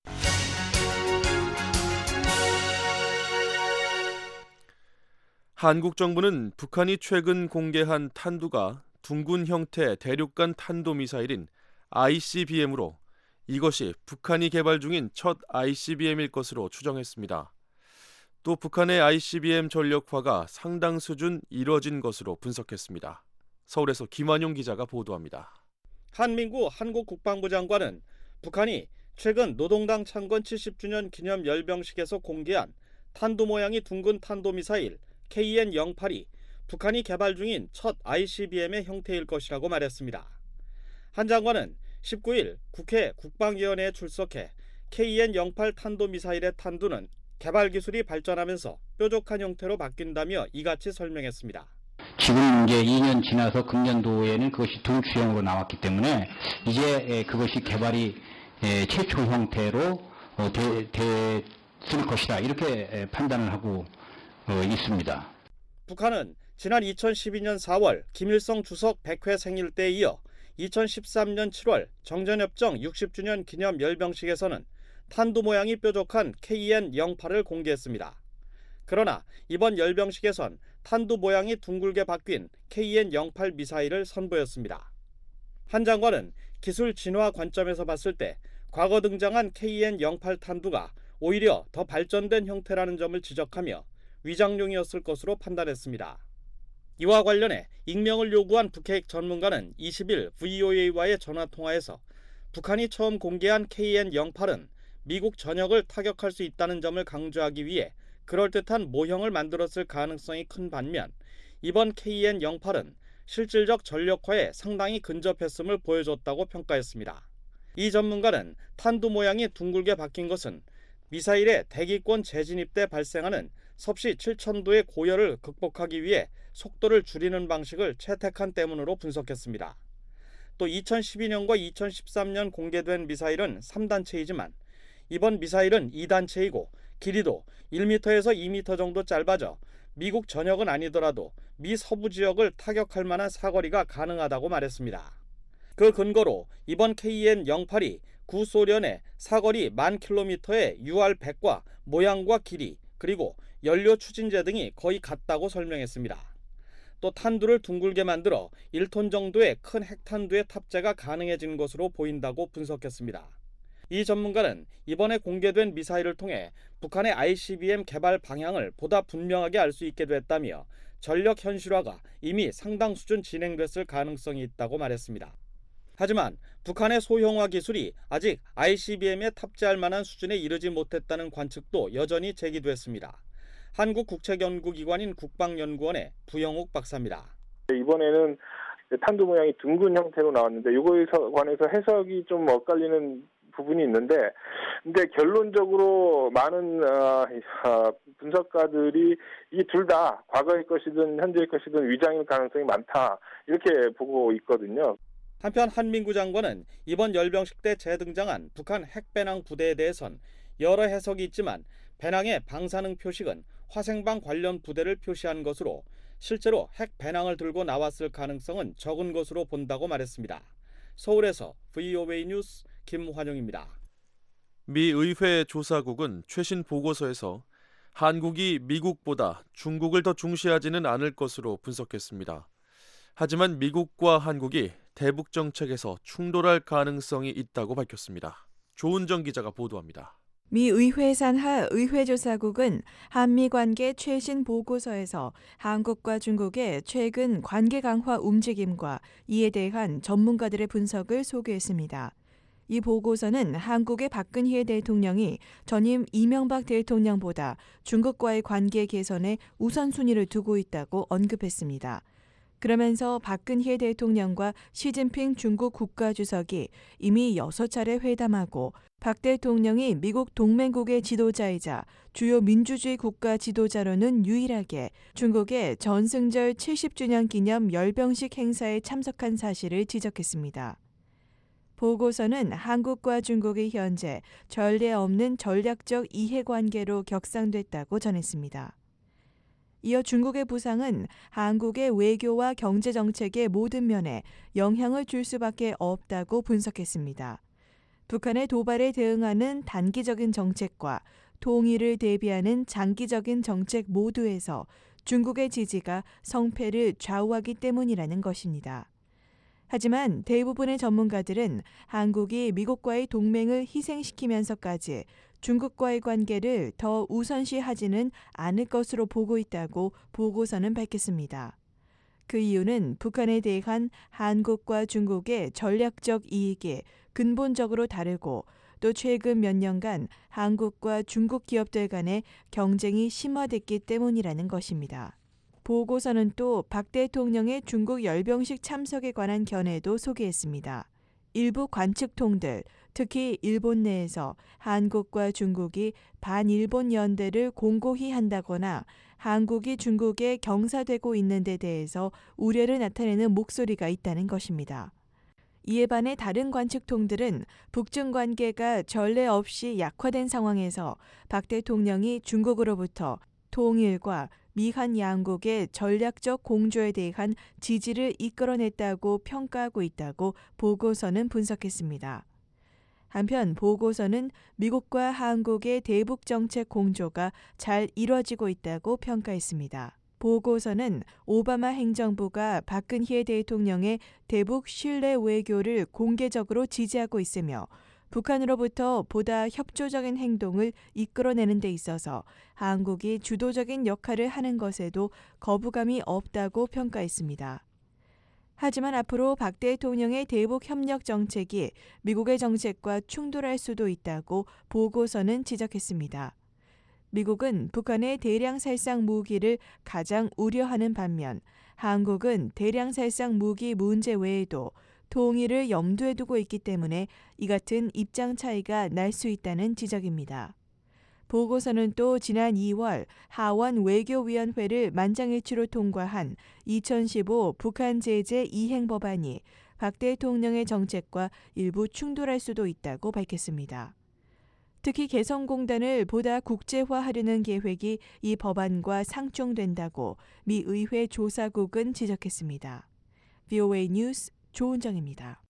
한국 정부는 북한이 최근 공개한 탄두가 둥근 형태 대륙간 탄도미사일인 아이씨비엠으로 이것이 북한이 개발 중인 첫 아이씨비엠일 것으로 추정했습니다. 또 북한의 아이씨비엠 전력화가 상당 수준 이뤄진 것으로 분석했습니다. 서울에서 김완용 기자가 보도합니다. 한민구 한국 국방부 장관은 북한이 최근 노동당 창건 칠십 주년 기념 열병식에서 공개한 탄도 모양이 둥근 탄도미사일 케이엔 영팔이 북한이 개발 중인 첫 아이씨비엠의 형태일 것이라고 말했습니다. 한 장관은 십구 일 국회 국방위원회에 출석해 케이엔 영팔 탄도미사일의 탄두는 개발 기술이 발전하면서 뾰족한 형태로 바뀐다며 이같이 설명했습니다. 지금 이제 이 년 지나서 금년도에는 그것이 둥추형으로 나왔기 때문에 이제 그것이 개발이 최초 형태로 됐을 것이다 이렇게 판단을 하고 있습니다. 북한은 지난 이천십이 년 사월 김일성 주석 백 회 생일 때에 이어 이천십삼 년 칠월 정전협정 육십 주년 기념 열병식에서는 탄두 모양이 뾰족한 케이엔 영팔을 공개했습니다. 그러나 이번 열병식에선 탄두 모양이 둥글게 바뀐 케이엔 영팔 미사일을 선보였습니다. 한 장관은 기술 진화 관점에서 봤을 때 과거 등장한 케이엔 영팔 탄두가 오히려 더 발전된 형태라는 점을 지적하며 위장용이었을 것으로 판단했습니다. 이와 관련해 익명을 요구한 북핵 전문가는 이십 일 브이오에이와의 전화통화에서 북한이 처음 공개한 케이엔 영팔은 미국 전역을 타격할 수 있다는 점을 강조하기 위해 그럴듯한 모형을 만들었을 가능성이 큰 반면 이번 케이엔 영팔은 실질적 전력화에 상당히 근접했음을 보여줬다고 평가했습니다. 이 전문가는 탄두 모양이 둥글게 바뀐 것은 미사일의 대기권 재진입 때 발생하는 섭씨 칠천 도의 고열을 극복하기 위해 속도를 줄이는 방식을 채택한 때문으로 분석했습니다. 또 이천십이 년과 이천십삼 년 공개된 미사일은 삼 단체이지만 이번 미사일은 이 단체이고 길이도 일 미터에서 이 미터 정도 짧아져 미국 전역은 아니더라도 미 서부 지역을 타격할 만한 사거리가 가능하다고 말했습니다. 그 근거로 이번 케이엔 영팔이 구소련의 사거리 만 킬로미터의 유알 백과 모양과 길이 그리고 연료 추진제 등이 거의 같다고 설명했습니다. 또 탄두를 둥글게 만들어 일 톤 정도의 큰 핵탄두의 탑재가 가능해진 것으로 보인다고 분석했습니다. 이 전문가는 이번에 공개된 미사일을 통해 북한의 아이씨비엠 개발 방향을 보다 분명하게 알 수 있게 됐다며 전력 현실화가 이미 상당 수준 진행됐을 가능성이 있다고 말했습니다. 하지만 북한의 소형화 기술이 아직 아이씨비엠에 탑재할 만한 수준에 이르지 못했다는 관측도 여전히 제기됐습니다. 한국국책연구기관인 국방연구원의 부영욱 박사입니다. 이번에는 탄두 모양이 둥근 형태로 나왔는데 이거에 관해서 해석이 좀 엇갈리는 부분이 있는데, 근데 결론적으로 많은 어, 어, 분석가들이 이 둘 다 과거의 것이든 현재의 것이든 위장일 가능성이 많다 이렇게 보고 있거든요. 한편 한민구 장관은 이번 열병식 때 재등장한 북한 핵배낭 부대에 대해선 여러 해석이 있지만 배낭의 방사능 표식은 화생방 관련 부대를 표시한 것으로 실제로 핵 배낭을 들고 나왔을 가능성은 적은 것으로 본다고 말했습니다. 서울에서 브이오에이 뉴스 김환영입니다. 미 의회 조사국은 최신 보고서에서 한국이 미국보다 중국을 더 중시하지는 않을 것으로 분석했습니다. 하지만 미국과 한국이 대북 정책에서 충돌할 가능성이 있다고 밝혔습니다. 조은정 기자가 보도합니다. 미 의회 산하 의회조사국은 한미 관계 최신 보고서에서 한국과 중국의 최근 관계 강화 움직임과 이에 대한 전문가들의 분석을 소개했습니다. 이 보고서는 한국의 박근혜 대통령이 전임 이명박 대통령보다 중국과의 관계 개선에 우선순위를 두고 있다고 언급했습니다. 그러면서 박근혜 대통령과 시진핑 중국 국가주석이 이미 여섯 차례 회담하고 박 대통령이 미국 동맹국의 지도자이자 주요 민주주의 국가 지도자로는 유일하게 중국의 전승절 칠십 주년 기념 열병식 행사에 참석한 사실을 지적했습니다. 보고서는 한국과 중국이 현재 전례 없는 전략적 이해관계로 격상됐다고 전했습니다. 이어 중국의 부상은 한국의 외교와 경제정책의 모든 면에 영향을 줄 수밖에 없다고 분석했습니다. 북한의 도발에 대응하는 단기적인 정책과 통일을 대비하는 장기적인 정책 모두에서 중국의 지지가 성패를 좌우하기 때문이라는 것입니다. 하지만 대부분의 전문가들은 한국이 미국과의 동맹을 희생시키면서까지 중국과의 관계를 더 우선시하지는 않을 것으로 보고 있다고 보고서는 밝혔습니다. 그 이유는 북한에 대한 한국과 중국의 전략적 이익이 근본적으로 다르고 또 최근 몇 년간 한국과 중국 기업들 간의 경쟁이 심화됐기 때문이라는 것입니다. 보고서는 또 박 대통령의 중국 열병식 참석에 관한 견해도 소개했습니다. 일부 관측통들, 특히 일본 내에서 한국과 중국이 반일본 연대를 공고히 한다거나 한국이 중국에 경사되고 있는 데 대해서 우려를 나타내는 목소리가 있다는 것입니다. 이에 반해 다른 관측통들은 북중 관계가 전례 없이 약화된 상황에서 박 대통령이 중국으로부터 통일과 미한 양국의 전략적 공조에 대한 지지를 이끌어냈다고 평가하고 있다고 보고서는 분석했습니다. 한편 보고서는 미국과 한국의 대북 정책 공조가 잘 이뤄지고 있다고 평가했습니다. 보고서는 오바마 행정부가 박근혜 대통령의 대북 신뢰 외교를 공개적으로 지지하고 있으며 북한으로부터 보다 협조적인 행동을 이끌어내는 데 있어서 한국이 주도적인 역할을 하는 것에도 거부감이 없다고 평가했습니다. 하지만 앞으로 박 대통령의 대북 협력 정책이 미국의 정책과 충돌할 수도 있다고 보고서는 지적했습니다. 미국은 북한의 대량 살상 무기를 가장 우려하는 반면 한국은 대량 살상 무기 문제 외에도 통일을 염두에 두고 있기 때문에 이 같은 입장 차이가 날 수 있다는 지적입니다. 보고서는 또 지난 이월 하원 외교위원회를 만장일치로 통과한 이천십오 북한 제재 이행 법안이 박 대통령의 정책과 일부 충돌할 수도 있다고 밝혔습니다. 특히 개성공단을 보다 국제화하려는 계획이 이 법안과 상충된다고 미 의회 조사국은 지적했습니다. 브이오에이 뉴스 조은정입니다.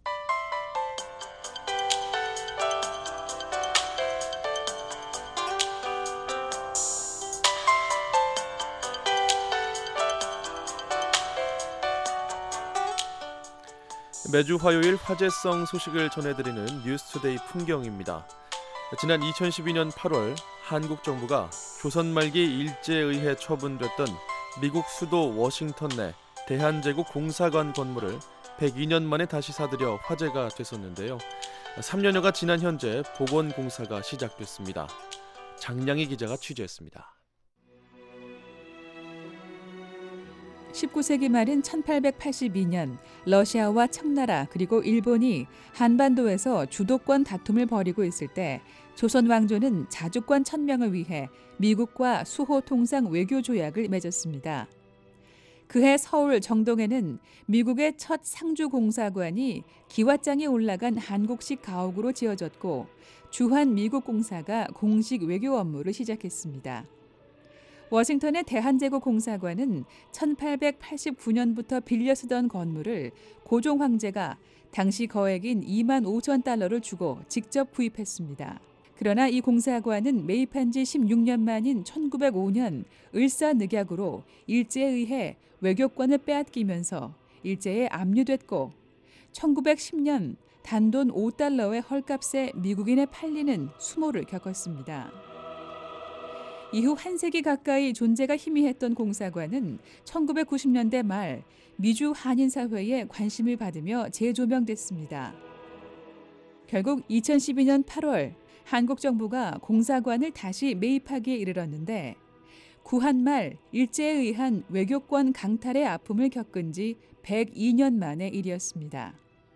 매주 화요일 화제성 소식을 전해드리는 뉴스투데이 풍경입니다. 지난 이천십이 년 팔월 한국 정부가 조선 말기 일제의회 처분됐던 미국 수도 워싱턴 내 대한제국 공사관 건물을 백이 년 만에 다시 사들여 화제가 됐었는데요. 삼 년여가 지난 현재 복원 공사가 시작됐습니다. 장량희 기자가 취재했습니다. 십구 세기 말인 천팔백팔십이 년 러시아와 청나라 그리고 일본이 한반도에서 주도권 다툼을 벌이고 있을 때 조선 왕조는 자주권 천명을 위해 미국과 수호 통상 외교 조약을 맺었습니다. 그해 서울 정동에는 미국의 첫 상주 공사관이 기와장이 올라간 한국식 가옥으로 지어졌고 주한 미국 공사가 공식 외교 업무를 시작했습니다. 워싱턴의 대한제국 공사관은 천팔백팔십구 년부터 빌려 쓰던 건물을 고종 황제가 당시 거액인 이만 오천 달러를 주고 직접 구입했습니다. 그러나 이 공사관은 매입한 지 십육 년 만인 천구백오 년 을사늑약으로 일제에 의해 외교권을 빼앗기면서 일제에 압류됐고 천구백십 년 단돈 오 달러의 헐값에 미국인에 팔리는 수모를 겪었습니다. 이후 한 세기 가까이 존재가 희미했던 공사관은 천구백구십 년대 말 미주 한인사회에 관심을 받으며 재조명됐습니다. 결국 이천십이 년 팔월 한국 정부가 공사관을 다시 매입하기에 이르렀는데 구한 말 일제에 의한 외교권 강탈의 아픔을 겪은 지 백이 년 만의 일이었습니다.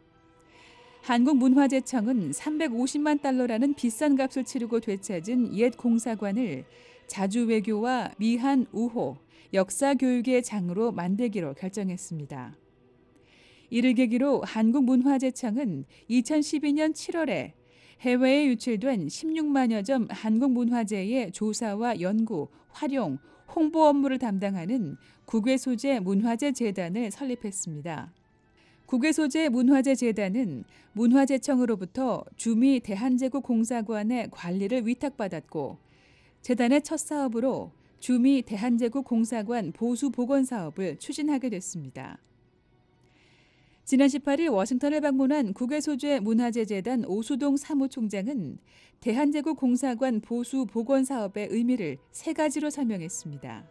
한국문화재청은 삼백오십만 달러라는 비싼 값을 치르고 되찾은 옛 공사관을 자주 외교와 미한 우호, 역사 교육의 장으로 만들기로 결정했습니다. 이를 계기로 한국문화재청은 이천십이 년 칠월에 해외에 유출된 십육만여 점 한국문화재의 조사와 연구, 활용, 홍보 업무를 담당하는 국외소재 문화재재단을 설립했습니다. 국외소재 문화재재단은 문화재청으로부터 주미 대한제국 공사관의 관리를 위탁받았고 재단의 첫 사업으로 주미 대한제국 공사관 보수 복원 사업을 추진하게 됐습니다. 지난 십팔 일 워싱턴을 방문한 국외소재 문화재재단 오수동 사무총장은 대한제국 공사관 보수 복원 사업의 의미를 세 가지로 설명했습니다.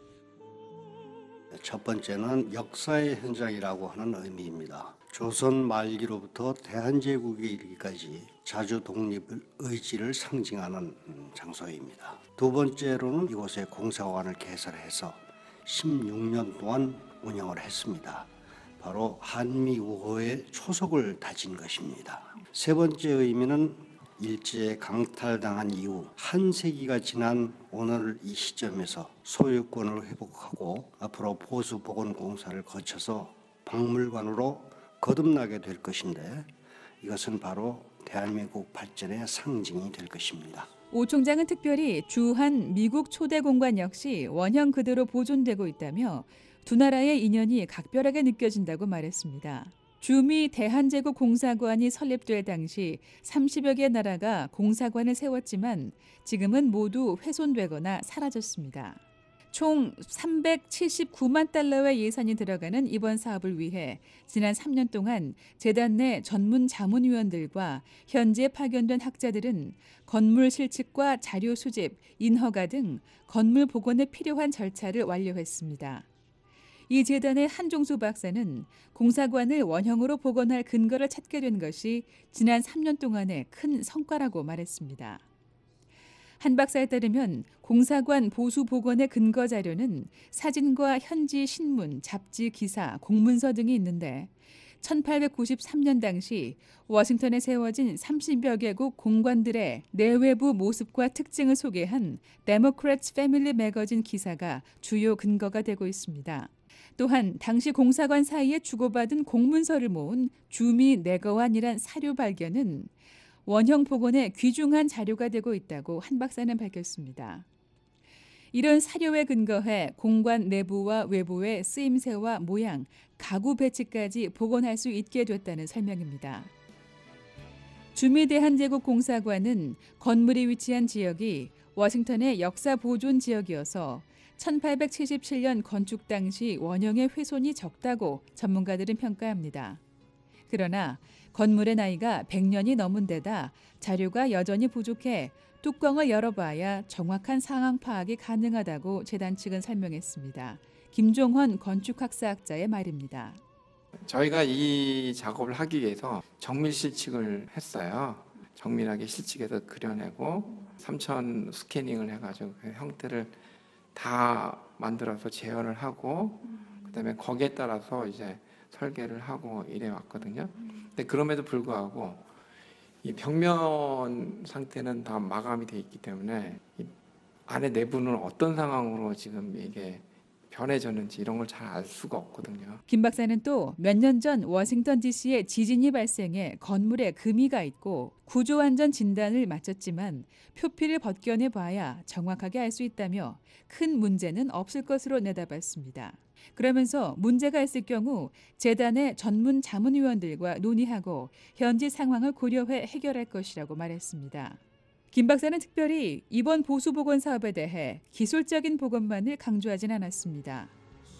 첫 번째는 역사의 현장이라고 하는 의미입니다. 조선 말기로부터 대한제국에 이르기까지 자주 독립 의지를 상징하는 장소입니다. 두 번째로는 이곳에 공사관을 개설해서 십육 년 동안 운영을 했습니다. 바로 한미 우호의 초석을 다진 것입니다. 세 번째 의미는 일제에 강탈당한 이후 한 세기가 지난 오늘 이 시점에서 소유권을 회복하고 앞으로 보수 복원 공사를 거쳐서 박물관으로 거듭나게 될 것인데 이것은 바로 대한민국 발전의 상징이 될 것입니다. 오 총장은 특별히 주한 미국 초대 공관 역시 원형 그대로 보존되고 있다며 두 나라의 인연이 각별하게 느껴진다고 말했습니다. 주미 대한제국 공사관이 설립될 당시 삼십여 개 나라가 공사관을 세웠지만 지금은 모두 훼손되거나 사라졌습니다. 총 삼백칠십구만 달러의 예산이 들어가는 이번 사업을 위해 지난 삼 년 동안 재단 내 전문 자문위원들과 현지에 파견된 학자들은 건물 실측과 자료 수집, 인허가 등 건물 복원에 필요한 절차를 완료했습니다. 이 재단의 한종수 박사는 공사관을 원형으로 복원할 근거를 찾게 된 것이 지난 삼 년 동안의 큰 성과라고 말했습니다. 한 박사에 따르면 공사관 보수 복원의 근거 자료는 사진과 현지 신문, 잡지, 기사, 공문서 등이 있는데 천팔백구십삼 년 당시 워싱턴에 세워진 삼십여 개국 공관들의 내외부 모습과 특징을 소개한 데모크래츠 패밀리 매거진 기사가 주요 근거가 되고 있습니다. 또한 당시 공사관 사이에 주고받은 공문서를 모은 주미 내거환이란 사료 발견은 원형 복원에 귀중한 자료가 되고 있다고 한 박사는 밝혔습니다. 이런 사료에 근거해 공관 내부와 외부의 쓰임새와 모양, 가구 배치까지 복원할 수 있게 됐다는 설명입니다. 주미대한제국공사관은 건물이 위치한 지역이 워싱턴의 역사 보존 지역이어서 천팔백칠십칠 년 건축 당시 원형의 훼손이 적다고 전문가들은 평가합니다. 그러나 건물의 나이가 백 년이 넘은 데다 자료가 여전히 부족해 뚜껑을 열어봐야 정확한 상황 파악이 가능하다고 재단 측은 설명했습니다. 김종헌 건축학사학자의 말입니다. 저희가 이 작업을 하기 위해서 정밀 실측을 했어요. 정밀하게 실측해서 그려내고 삼천 스캐닝을 해가지고 그 형태를 다 만들어서 재현을 하고 그다음에 거기에 따라서 이제 설계를 하고 이래 왔거든요. 근데 그럼에도 불구하고 이 벽면 상태는 다 마감이 돼 있기 때문에 이 안에 내부는 어떤 상황으로 지금 이게 변해졌는지 이런 걸 잘 알 수가 없거든요. 김 박사는 또 몇 년 전 워싱턴 디씨에 지진이 발생해 건물에 금이가 있고 구조안전 진단을 마쳤지만 표피를 벗겨내 봐야 정확하게 알 수 있다며 큰 문제는 없을 것으로 내다봤습니다. 그러면서 문제가 있을 경우 재단의 전문 자문위원들과 논의하고 현지 상황을 고려해 해결할 것이라고 말했습니다. 김 박사는 특별히 이번 보수복원 사업에 대해 기술적인 복원만을 강조하진 않았습니다.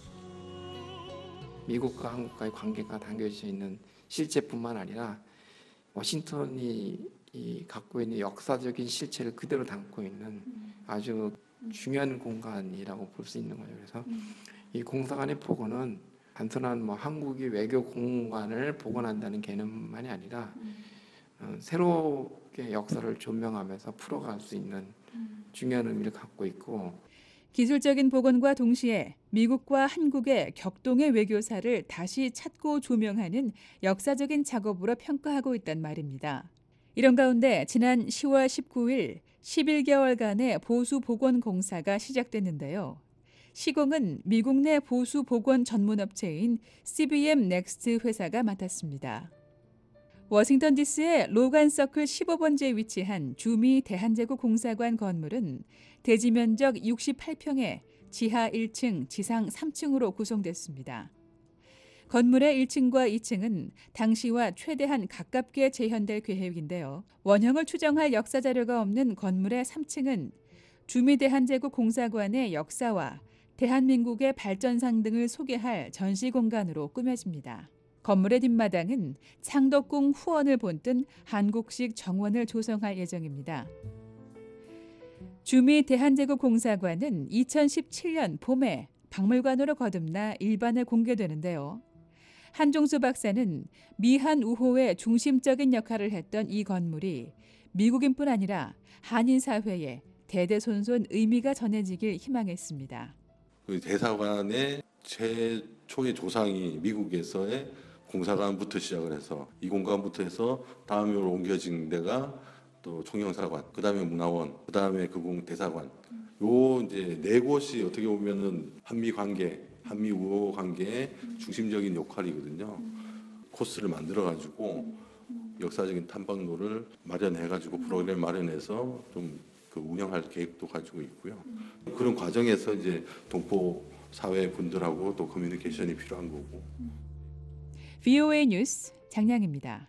미국과 한국과의 관계가 담겨져 있는 실체뿐만 아니라 워싱턴이 이 갖고 있는 역사적인 실체를 그대로 담고 있는 아주 중요한 공간이라고 볼 수 있는 거예요. 그래서 이 공사관의 복원은 단순한 뭐 한국이 외교 공간을 복원한다는 개념만이 아니라 어, 새롭게 역사를 조명하면서 풀어갈 수 있는 중요한 의미를 갖고 있고 기술적인 복원과 동시에 미국과 한국의 격동의 외교사를 다시 찾고 조명하는 역사적인 작업으로 평가하고 있단 말입니다. 이런 가운데 지난 시월 십구일 십일 개월간의 보수 복원 공사가 시작됐는데요. 시공은 미국 내 보수 복원 전문 업체인 씨비엠 넥스트 회사가 맡았습니다. 워싱턴 디씨의 로간 서클 십오 번지에 위치한 주미 대한제국 공사관 건물은 대지 면적 육십팔 평에 지하 일 층, 지상 삼 층으로 구성됐습니다. 건물의 일 층과 이 층은 당시와 최대한 가깝게 재현될 계획인데요. 원형을 추정할 역사 자료가 없는 건물의 삼 층은 주미 대한제국 공사관의 역사와 대한민국의 발전상 등을 소개할 전시 공간으로 꾸며집니다. 건물의 뒷마당은 창덕궁 후원을 본뜬 한국식 정원을 조성할 예정입니다. 주미 대한제국 공사관은 이천십칠 년 봄에 박물관으로 거듭나 일반에 공개되는데요. 한종수 박사는 미한 우호의 중심적인 역할을 했던 이 건물이 미국인뿐 아니라 한인 사회에 대대손손 의미가 전해지길 희망했습니다. 그 대사관의 최초의 조상이 미국에서의 공사관부터 시작을 해서 이 공간부터 해서 다음으로 옮겨진 데가 또 총영사관, 그 다음에 문화원, 그 다음에 그 대사관. 요 이제 네 곳이 어떻게 보면은 한미 관계, 한미 우호 관계의 중심적인 역할이거든요. 코스를 만들어 가지고 역사적인 탐방로를 마련해 가지고 프로그램 마련해서 좀 그 운영할 계획도 가지고 있고요. 그런 과정에서 이제 동포 사회 분들하고 또 커뮤니케이션이 필요한 거고. 브이오에이 뉴스 장량입니다.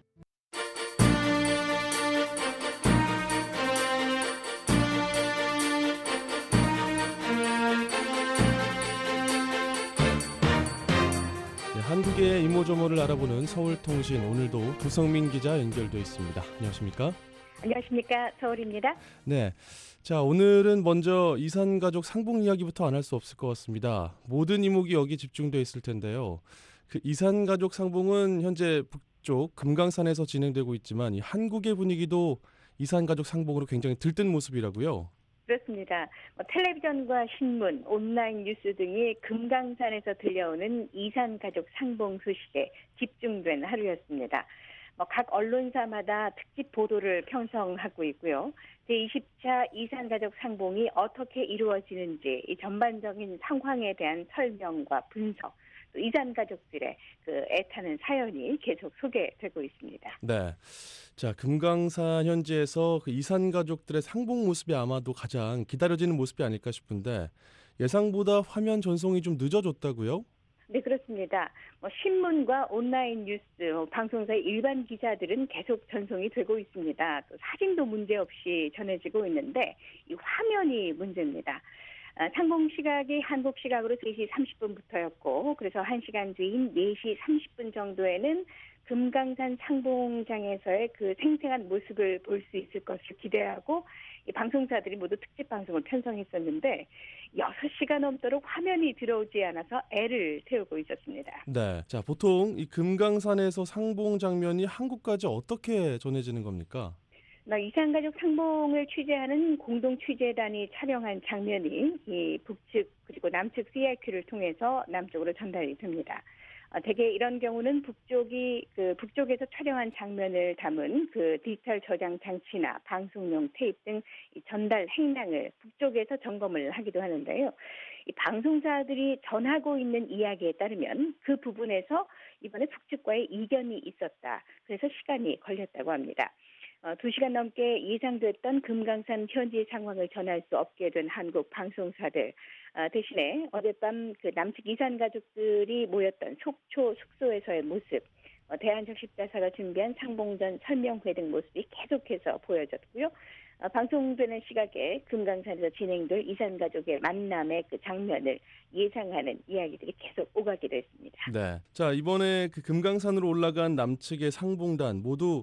네, 한국의 이모저모를 알아보는 서울통신 오늘도 두성민 기자 연결돼 있습니다. 안녕하십니까? 안녕하십니까? 서울입니다. 네, 자 오늘은 먼저 이산가족 상봉 이야기부터 안 할 수 없을 것 같습니다. 모든 이목이 여기 집중돼 있을 텐데요. 그 이산가족 상봉은 현재 북쪽 금강산에서 진행되고 있지만 이 한국의 분위기도 이산가족 상봉으로 굉장히 들뜬 모습이라고요. 그렇습니다. 뭐, 텔레비전과 신문, 온라인 뉴스 등이 금강산에서 들려오는 이산가족 상봉 소식에 집중된 하루였습니다. 뭐 각 언론사마다 특집 보도를 편성하고 있고요. 제이십 차 이산가족 상봉이 어떻게 이루어지는지 이 전반적인 상황에 대한 설명과 분석, 또 이산가족들의 그 애타는 사연이 계속 소개되고 있습니다. 네. 자, 금강산 현지에서 그 이산 가족들의 상봉 모습이 아마도 가장 기다려지는 모습이 아닐까 싶은데 예상보다 화면 전송이 좀 늦어졌다고요? 네, 그렇습니다. 뭐 신문과 온라인 뉴스, 뭐 방송사의 일반 기자들은 계속 전송이 되고 있습니다. 또 사진도 문제없이 전해지고 있는데 이 화면이 문제입니다. 아, 상봉 시각이 한국 시각으로 세 시 삼십 분부터였고 그래서 한 시간 뒤인 네 시 삼십 분 정도에는 금강산 상봉장에서의 그 생생한 모습을 볼 수 있을 것을 기대하고 이 방송사들이 모두 특집 방송을 편성했었는데 여섯 시가 넘도록 화면이 들어오지 않아서 애를 태우고 있었습니다. 네. 자, 보통 이 금강산에서 상봉 장면이 한국까지 어떻게 전해지는 겁니까? 이산가족 상봉을 취재하는 공동 취재단이 촬영한 장면이 이 북측 그리고 남측 씨아이큐를 통해서 남쪽으로 전달이 됩니다. 어, 대개 이런 경우는 북쪽이 그 북쪽에서 촬영한 장면을 담은 그 디지털 저장 장치나 방송용 테이프 등 이 전달 행랑을 북쪽에서 점검을 하기도 하는데요. 이 방송사들이 전하고 있는 이야기에 따르면 그 부분에서 이번에 북측과의 이견이 있었다. 그래서 시간이 걸렸다고 합니다. 어, 두 시간 넘게 예상됐던 금강산 현지 상황을 전할 수 없게 된 한국 방송사들. 어, 대신에 어젯밤 그 남측 이산 가족들이 모였던 속초 숙소에서의 모습, 어, 대한적십자사가 준비한 상봉전 설명회 등 모습이 계속해서 보여졌고요. 어, 방송되는 시각에 금강산에서 진행될 이산 가족의 만남의 그 장면을 예상하는 이야기들이 계속 오가기도 했습니다. 네. 자, 이번에 그 금강산으로 올라간 남측의 상봉단 모두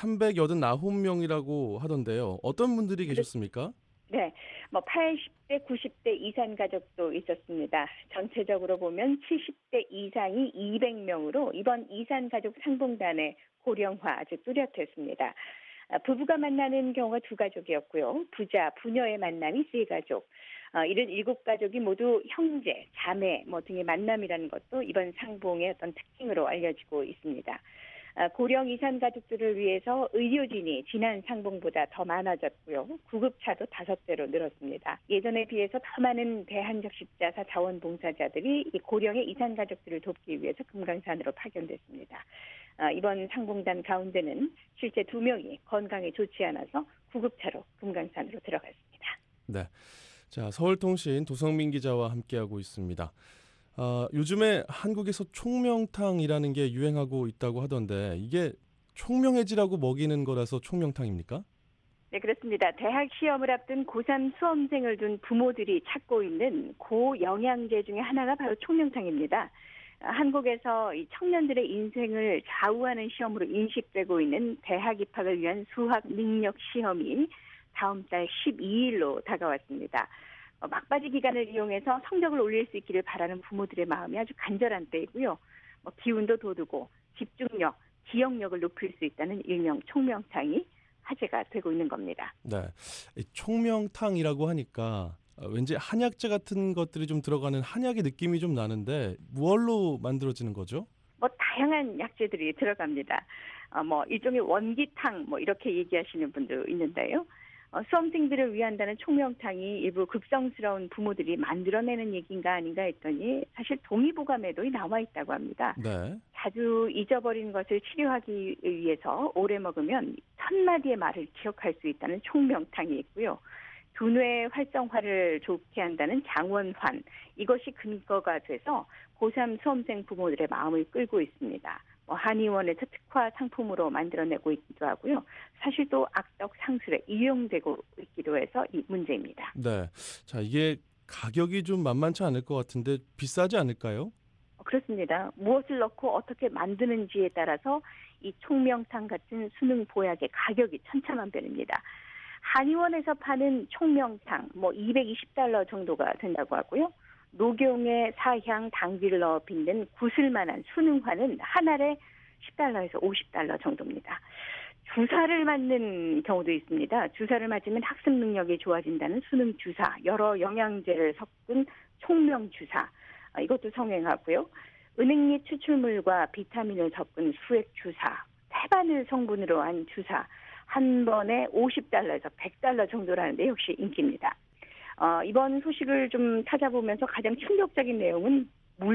삼백팔십구 명이라고 하던데요. 어떤 분들이 계셨습니까? 네, 뭐 팔십 대, 구십 대 이산 가족도 있었습니다. 전체적으로 보면 칠십 대 이상이 이백 명으로 이번 이산 가족 상봉단의 고령화 아주 뚜렷했습니다. 부부가 만나는 경우가 두 가족이었고요. 부자, 부녀의 만남이 세 가족. 어, 이른 일곱 가족이 모두 형제, 자매 뭐 등의 만남이라는 것도 이번 상봉의 어떤 특징으로 알려지고 있습니다. 고령 이산 가족들을 위해서 의료진이 지난 상봉보다 더 많아졌고요. 구급차도 다섯 배로 늘었습니다. 예전에 비해서 더 많은 대한적십자사 자원봉사자들이 이 고령의 이산 가족들을 돕기 위해서 금강산으로 파견됐습니다. 이번 상봉단 가운데는 실제 두 명이 건강에 좋지 않아서 구급차로 금강산으로 들어갔습니다. 네, 자 서울통신 도성민 기자와 함께하고 있습니다. 어, 요즘에 한국에서 총명탕이라는 게 유행하고 있다고 하던데 이게 총명해지라고 먹이는 거라서 총명탕입니까? 네, 그렇습니다. 대학 시험을 앞둔 고삼 수험생을 둔 부모들이 찾고 있는 고영양제 중에 하나가 바로 총명탕입니다. 한국에서 이 청년들의 인생을 좌우하는 시험으로 인식되고 있는 대학 입학을 위한 수학 능력 시험이 다음 달 십이 일로 다가왔습니다. 막바지 기간을 이용해서 성적을 올릴 수 있기를 바라는 부모들의 마음이 아주 간절한 때이고요. 뭐 기운도 돋우고 집중력, 기억력을 높일 수 있다는 일명 총명탕이 화제가 되고 있는 겁니다. 네, 총명탕이라고 하니까 왠지 한약재 같은 것들이 좀 들어가는 한약의 느낌이 좀 나는데 무얼로 만들어지는 거죠? 뭐 다양한 약재들이 들어갑니다. 어, 뭐 일종의 원기탕 뭐 이렇게 얘기하시는 분도 있는데요. 어, 수험생들을 위한다는 총명탕이 일부 극성스러운 부모들이 만들어내는 얘기인가 아닌가 했더니 사실 동의보감에도 나와 있다고 합니다. 네. 자주 잊어버린 것을 치료하기 위해서 오래 먹으면 천마디의 말을 기억할 수 있다는 총명탕이 있고요. 두뇌 활성화를 좋게 한다는 장원환, 이것이 근거가 돼서 고삼 수험생 부모들의 마음을 끌고 있습니다. 뭐 한의원에서 특화 상품으로 만들어내고 있기도 하고요. 사실 또 악덕 상술에 이용되고 있기도 해서 이 문제입니다. 네, 자 이게 가격이 좀 만만치 않을 것 같은데 비싸지 않을까요? 그렇습니다. 무엇을 넣고 어떻게 만드는지에 따라서 이 총명탕 같은 수능 보약의 가격이 천차만별입니다. 한의원에서 파는 총명탕 뭐 이백이십 달러 정도가 된다고 하고요. 녹용에 사향, 당귀를 넣어 빚는 구슬만한 수능화는 한 알에 십 달러에서 오십 달러 정도입니다. 주사를 맞는 경우도 있습니다. 주사를 맞으면 학습 능력이 좋아진다는 수능 주사, 여러 영양제를 섞은 총명 주사, 이것도 성행하고요. 은행잎 추출물과 비타민을 섞은 수액 주사, 태반을 성분으로 한 주사 한 번에 오십 달러에서 백 달러 정도라는데 역시 인기입니다. 어, 이번 소식을 좀 찾아보면서 가장 충격적인 내용은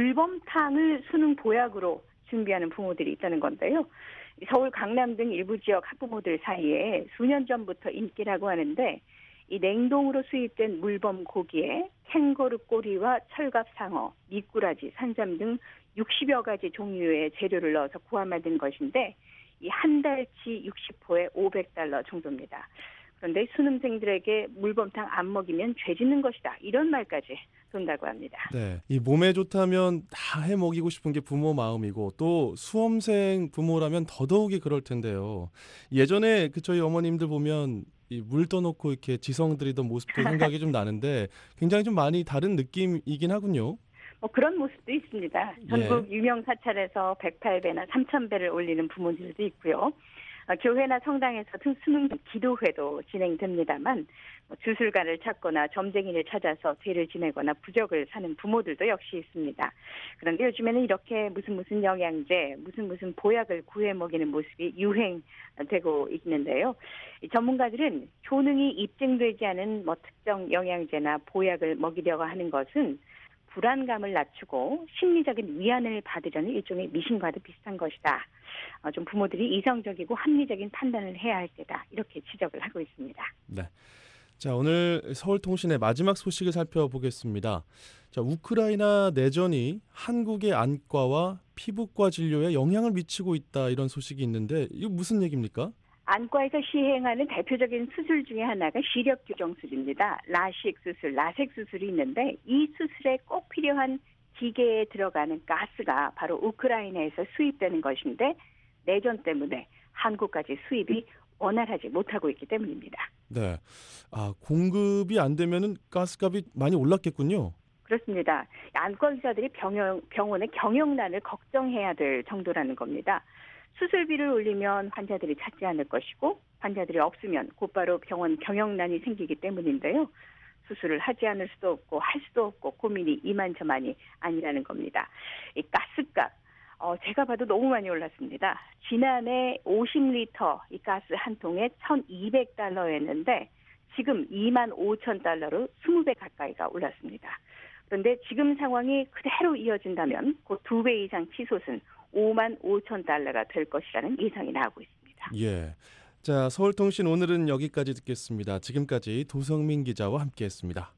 물범탕을 수능 보약으로 준비하는 부모들이 있다는 건데요. 서울 강남 등 일부 지역 학부모들 사이에 수년 전부터 인기라고 하는데 이 냉동으로 수입된 물범 고기에 캥거루 꼬리와 철갑상어, 미꾸라지, 산삼 등 육십여 가지 종류의 재료를 넣어서 구워 만든 것인데 이 한 달치 육십 호에 오백 달러 정도입니다. 그런데 수능생들에게 물범탕 안 먹이면 죄 짓는 것이다. 이런 말까지 돈다고 합니다. 네, 이 몸에 좋다면 다 해 먹이고 싶은 게 부모 마음이고 또 수험생 부모라면 더더욱이 그럴 텐데요. 예전에 그 저희 어머님들 보면 이 물 떠놓고 이렇게 지성 들이던 모습도 생각이 좀 나는데 굉장히 좀 많이 다른 느낌이긴 하군요. 뭐 그런 모습도 있습니다. 전국 예. 유명 사찰에서 백팔 배나 삼천 배를 올리는 부모들도 있고요. 어, 교회나 성당에서 수능 기도회도 진행됩니다만 뭐 주술가를 찾거나 점쟁이를 찾아서 죄를 지내거나 부적을 사는 부모들도 역시 있습니다. 그런데 요즘에는 이렇게 무슨 무슨 영양제, 무슨 무슨 보약을 구해 먹이는 모습이 유행되고 있는데요. 이 전문가들은 효능이 입증되지 않은 뭐 특정 영양제나 보약을 먹이려고 하는 것은 불안감을 낮추고 심리적인 위안을 받으려는 일종의 미신과도 비슷한 것이다. 어, 좀 부모들이 이성적이고 합리적인 판단을 해야 할 때다. 이렇게 지적을 하고 있습니다. 네. 자, 오늘 서울통신의 마지막 소식을 살펴보겠습니다. 자, 우크라이나 내전이 한국의 안과와 피부과 진료에 영향을 미치고 있다 이런 소식이 있는데 이거 무슨 얘기입니까? 안과에서 시행하는 대표적인 수술 중에 하나가 시력 교정 수술입니다. 라식 수술, 라섹 수술이 있는데 이 수술에 꼭 필요한 기계에 들어가는 가스가 바로 우크라이나에서 수입되는 것인데 내전 때문에 한국까지 수입이 원활하지 못하고 있기 때문입니다. 네, 아 공급이 안 되면은 가스값이 많이 올랐겠군요. 그렇습니다. 안과 의사들이 병원, 병원의 경영난을 걱정해야 될 정도라는 겁니다. 수술비를 올리면 환자들이 찾지 않을 것이고 환자들이 없으면 곧바로 병원 경영난이 생기기 때문인데요. 수술을 하지 않을 수도 없고 할 수도 없고 고민이 이만저만이 아니라는 겁니다. 이 가스값 어, 제가 봐도 너무 많이 올랐습니다. 지난해 오십 리터 이 가스 한 통에 천이백 달러였는데 지금 이만 오천 달러로 이십 배 가까이가 올랐습니다. 그런데 지금 상황이 그대로 이어진다면 곧 두 배 이상 치솟은 오만 오천 달러가 될 것이라는 예상이 나오고 있습니다. 예. 자, 서울통신 오늘은 여기까지 듣겠습니다. 지금까지 도성민 기자와 함께했습니다.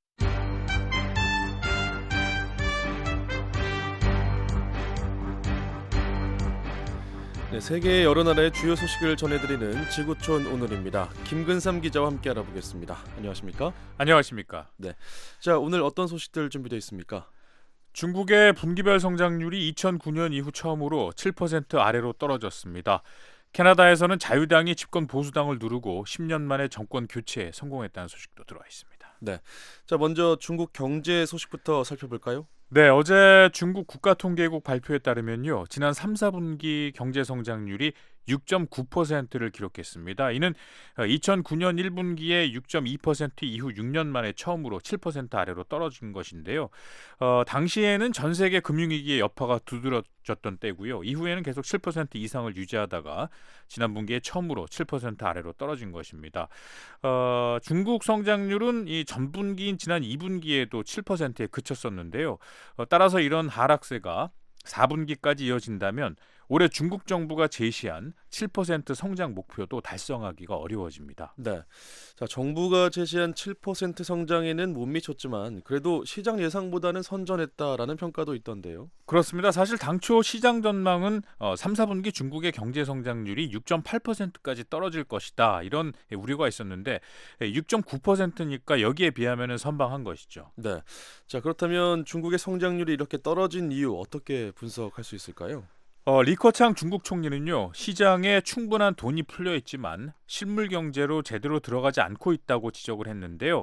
네, 세계의 여러 나라의 주요 소식을 전해드리는 지구촌 오늘입니다. 김근삼 기자와 함께 알아보겠습니다. 안녕하십니까? 안녕하십니까? 네. 자, 오늘 어떤 소식들 준비되어 있습니까? 중국의 분기별 성장률이 이천구 년 이후 처음으로 칠 퍼센트 아래로 떨어졌습니다. 캐나다에서는 자유당이 집권 보수당을 누르고 십 년 만에 정권 교체에 성공했다는 소식도 들어와 있습니다. 네. 자, 먼저 중국 경제 소식부터 살펴볼까요? 네, 어제 중국 국가통계국 발표에 따르면요. 지난 삼, 사분기 경제 성장률이 육 점 구 퍼센트를 기록했습니다. 이는 이천구 년 일 분기에 육 점 이 퍼센트 이후 육 년 만에 처음으로 칠 퍼센트 아래로 떨어진 것인데요. 어, 당시에는 전 세계 금융위기의 여파가 두드러졌던 때고요. 이후에는 계속 칠 퍼센트 이상을 유지하다가 지난 분기에 처음으로 칠 퍼센트 아래로 떨어진 것입니다. 어, 중국 성장률은 이 전분기인 지난 이 분기에도 칠 퍼센트에 그쳤었는데요. 어, 따라서 이런 하락세가 사 분기까지 이어진다면 올해 중국 정부가 제시한 칠 퍼센트 성장 목표도 달성하기가 어려워집니다. 네, 자 정부가 제시한 칠 퍼센트 성장에는 못 미쳤지만 그래도 시장 예상보다는 선전했다라는 평가도 있던데요. 그렇습니다. 사실 당초 시장 전망은 어, 삼, 사분기 중국의 경제 성장률이 육 점 팔 퍼센트까지 떨어질 것이다 이런 우려가 있었는데 육 점 구 퍼센트니까 여기에 비하면 선방한 것이죠. 네, 자 그렇다면 중국의 성장률이 이렇게 떨어진 이유 어떻게 분석할 수 있을까요? 어, 리커창 중국 총리는요. 시장에 충분한 돈이 풀려 있지만 실물 경제로 제대로 들어가지 않고 있다고 지적을 했는데요.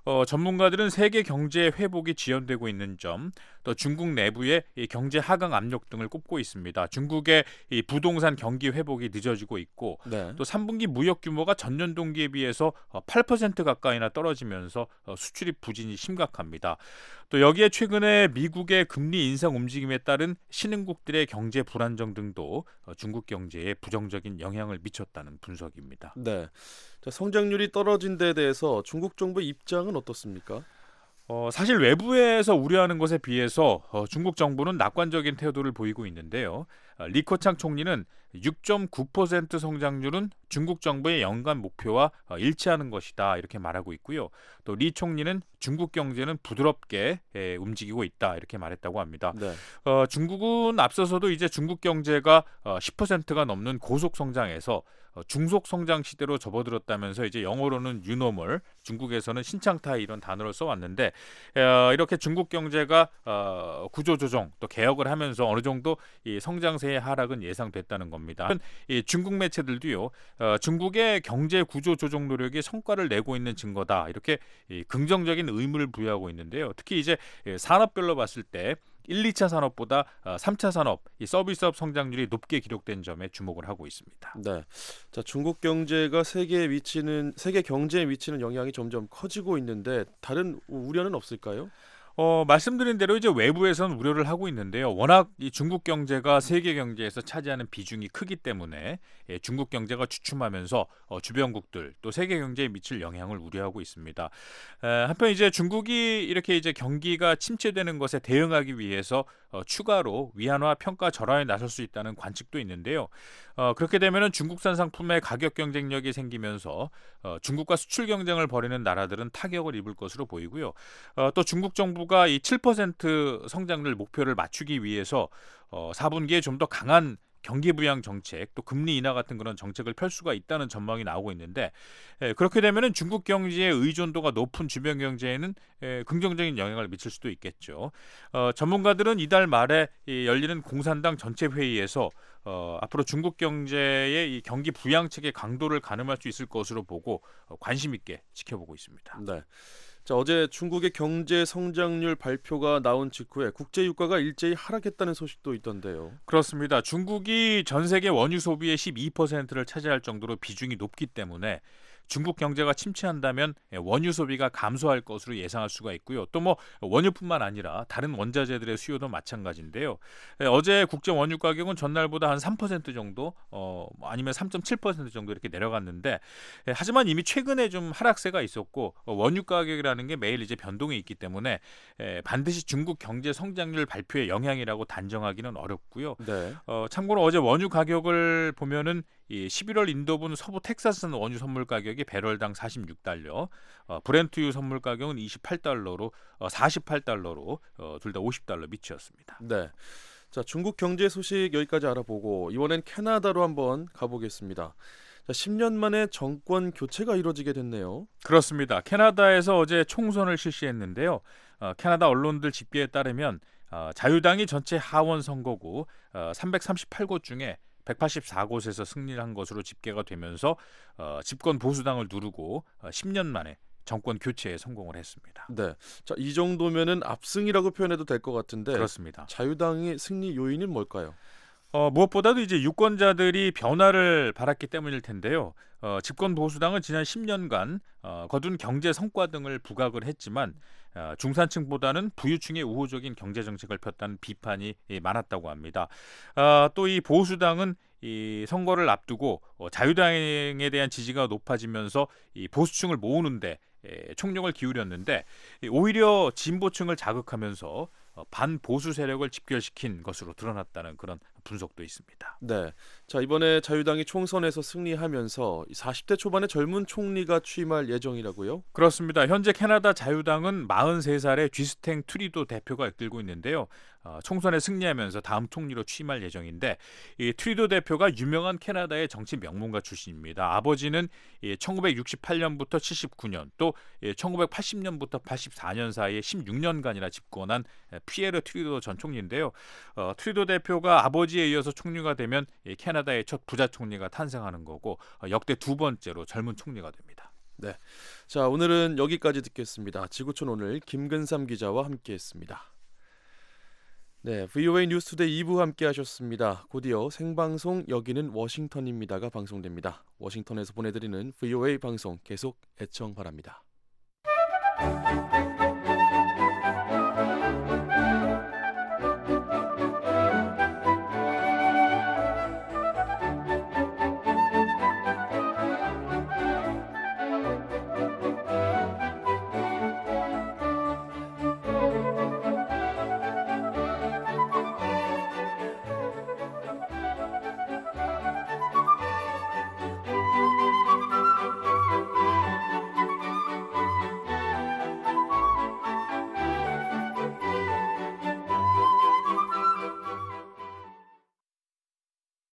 어, 전문가들은 세계 경제 회복이 지연되고 있는 점, 또 중국 내부의 이 경제 하강 압력 등을 꼽고 있습니다. 중국의 이 부동산 경기 회복이 늦어지고 있고 네. 또 삼 분기 무역 규모가 전년 동기에 비해서 팔 퍼센트 가까이나 떨어지면서 수출입 부진이 심각합니다. 또 여기에 최근에 미국의 금리 인상 움직임에 따른 신흥국들의 경제 불안정 등도 중국 경제에 부정적인 영향을 미쳤다는 분석입니다. 네. 자, 성장률이 떨어진 데에 대해서 중국 정부 입장은 어떻습니까? 어, 사실 외부에서 우려하는 것에 비해서 어, 중국 정부는 낙관적인 태도를 보이고 있는데요. 어, 리커창 총리는 육 점 구 퍼센트 성장률은 중국 정부의 연간 목표와 어, 일치하는 것이다 이렇게 말하고 있고요. 또 리 총리는 중국 경제는 부드럽게 에, 움직이고 있다 이렇게 말했다고 합니다. 네. 어, 중국은 앞서서도 이제 중국 경제가 어, 십 퍼센트가 넘는 고속 성장에서 어, 중속 성장 시대로 접어들었다면서 이제 영어로는 뉴노멀, 중국에서는 신창타이 이런 단어를 써왔는데 어, 이렇게 중국 경제가 어, 구조조정 또 개혁을 하면서 어느 정도 이 성장세의 하락은 예상됐다는 겁니다. 이 중국 매체들도요, 어, 중국의 경제 구조 조정 노력이 성과를 내고 있는 증거다 이렇게 이 긍정적인 의미를 부여하고 있는데요. 특히 이제 산업별로 봤을 때 일, 이 차 산업보다 삼 차 산업, 이 서비스업 성장률이 높게 기록된 점에 주목을 하고 있습니다. 네, 자 중국 경제가 세계에 미치는 세계 경제에 미치는 영향이 점점 커지고 있는데 다른 우려는 없을까요? 어, 말씀드린 대로 이제 외부에서는 우려를 하고 있는데요. 워낙 이 중국 경제가 세계 경제에서 차지하는 비중이 크기 때문에 예, 중국 경제가 주춤하면서 어, 주변국들 또 세계 경제에 미칠 영향을 우려하고 있습니다. 에, 한편 이제 중국이 이렇게 이제 경기가 침체되는 것에 대응하기 위해서 어, 추가로 위안화 평가 절하에 나설 수 있다는 관측도 있는데요. 어, 그렇게 되면은 중국산 상품의 가격 경쟁력이 생기면서 어, 중국과 수출 경쟁을 벌이는 나라들은 타격을 입을 것으로 보이고요. 어, 또 중국 정부가 이 칠 퍼센트 성장률 목표를 맞추기 위해서 어, 사 분기에 좀 더 강한 경기 부양 정책, 또 금리 인하 같은 그런 정책을 펼 수가 있다는 전망이 나오고 있는데 에, 그렇게 되면은 중국 경제의 의존도가 높은 주변 경제에는 에, 긍정적인 영향을 미칠 수도 있겠죠. 어, 전문가들은 이달 말에 이 열리는 공산당 전체 회의에서 어, 앞으로 중국 경제의 이 경기 부양책의 강도를 가늠할 수 있을 것으로 보고 어, 관심 있게 지켜보고 있습니다. 네. 자, 어제 중국의 경제 성장률 발표가 나온 직후에 국제 유가가 일제히 하락했다는 소식도 있던데요. 그렇습니다. 중국이 전 세계 원유 소비의 십이 퍼센트를 차지할 정도로 비중이 높기 때문에 중국 경제가 침체한다면 원유 소비가 감소할 것으로 예상할 수가 있고요. 또 뭐 원유뿐만 아니라 다른 원자재들의 수요도 마찬가지인데요. 어제 국제 원유 가격은 전날보다 한 삼 퍼센트 정도, 어, 아니면 삼 점 칠 퍼센트 정도 이렇게 내려갔는데, 하지만 이미 최근에 좀 하락세가 있었고 원유 가격이라는 게 매일 이제 변동이 있기 때문에 반드시 중국 경제 성장률 발표의 영향이라고 단정하기는 어렵고요. 네. 어, 참고로 어제 원유 가격을 보면은 이 십일월 인도분 서부 텍사스는 원유 선물 가격이 배럴당 사십육 달러, 어, 브렌트유 선물 가격은 이십팔 달러로 어, 사십팔 달러로 어, 둘 다 오십 달러 미치였습니다. 네. 자, 중국 경제 소식 여기까지 알아보고 이번엔 캐나다로 한번 가보겠습니다. 자, 십 년 만에 정권 교체가 이루어지게 됐네요. 그렇습니다. 캐나다에서 어제 총선을 실시했는데요. 어, 캐나다 언론들 집계에 따르면 어, 자유당이 전체 하원 선거구 어, 삼백삼십팔 곳 중에 백팔십사 곳에서 승리를 한 것으로 집계가 되면서 어, 집권 보수당을 누르고 어, 십 년 만에 정권 교체에 성공을 했습니다. 네, 자, 이 정도면은 압승이라고 표현해도 될 것 같은데 그렇습니다. 자유당의 승리 요인은 뭘까요? 어, 무엇보다도 이제 유권자들이 변화를 바랐기 때문일 텐데요. 어, 집권 보수당은 지난 십 년간 어, 거둔 경제 성과 등을 부각을 했지만 어, 중산층보다는 부유층의 우호적인 경제 정책을 폈다는 비판이 예, 많았다고 합니다. 어, 또 이 보수당은 이 선거를 앞두고 어, 자유당에 대한 지지가 높아지면서 이 보수층을 모으는데 예, 총력을 기울였는데 오히려 진보층을 자극하면서 어, 반보수 세력을 집결시킨 것으로 드러났다는 그런 분석도 있습니다. 네, 자 이번에 자유당이 총선에서 승리하면서 사십 대 초반의 젊은 총리가 취임할 예정이라고요? 그렇습니다. 현재 캐나다 자유당은 마흔세 살의 쥐스탱 트리도 대표가 이끌고 있는데요. 어, 총선에 승리하면서 다음 총리로 취임할 예정인데 이 트리도 대표가 유명한 캐나다의 정치 명문가 출신입니다. 아버지는 이 천구백육십팔 년부터 칠십구 년 또 이 천구백팔십 년부터 팔십사 년 사이에 십육 년간이나 집권한 피에르 트리도 전 총리인데요. 어, 트리도 대표가 아버지에 이어서 총리가 되면 이 캐나다의 첫 부자 총리가 탄생하는 거고 어, 역대 두 번째로 젊은 총리가 됩니다. 네, 자 오늘은 여기까지 듣겠습니다. 지구촌 오늘 김근삼 기자와 함께했습니다. 네, 브이오에이 뉴스투데이 이 부 함께하셨습니다. 곧이어 생방송 여기는 워싱턴입니다가 방송됩니다. 워싱턴에서 보내드리는 브이오에이 방송 계속 애청 바랍니다.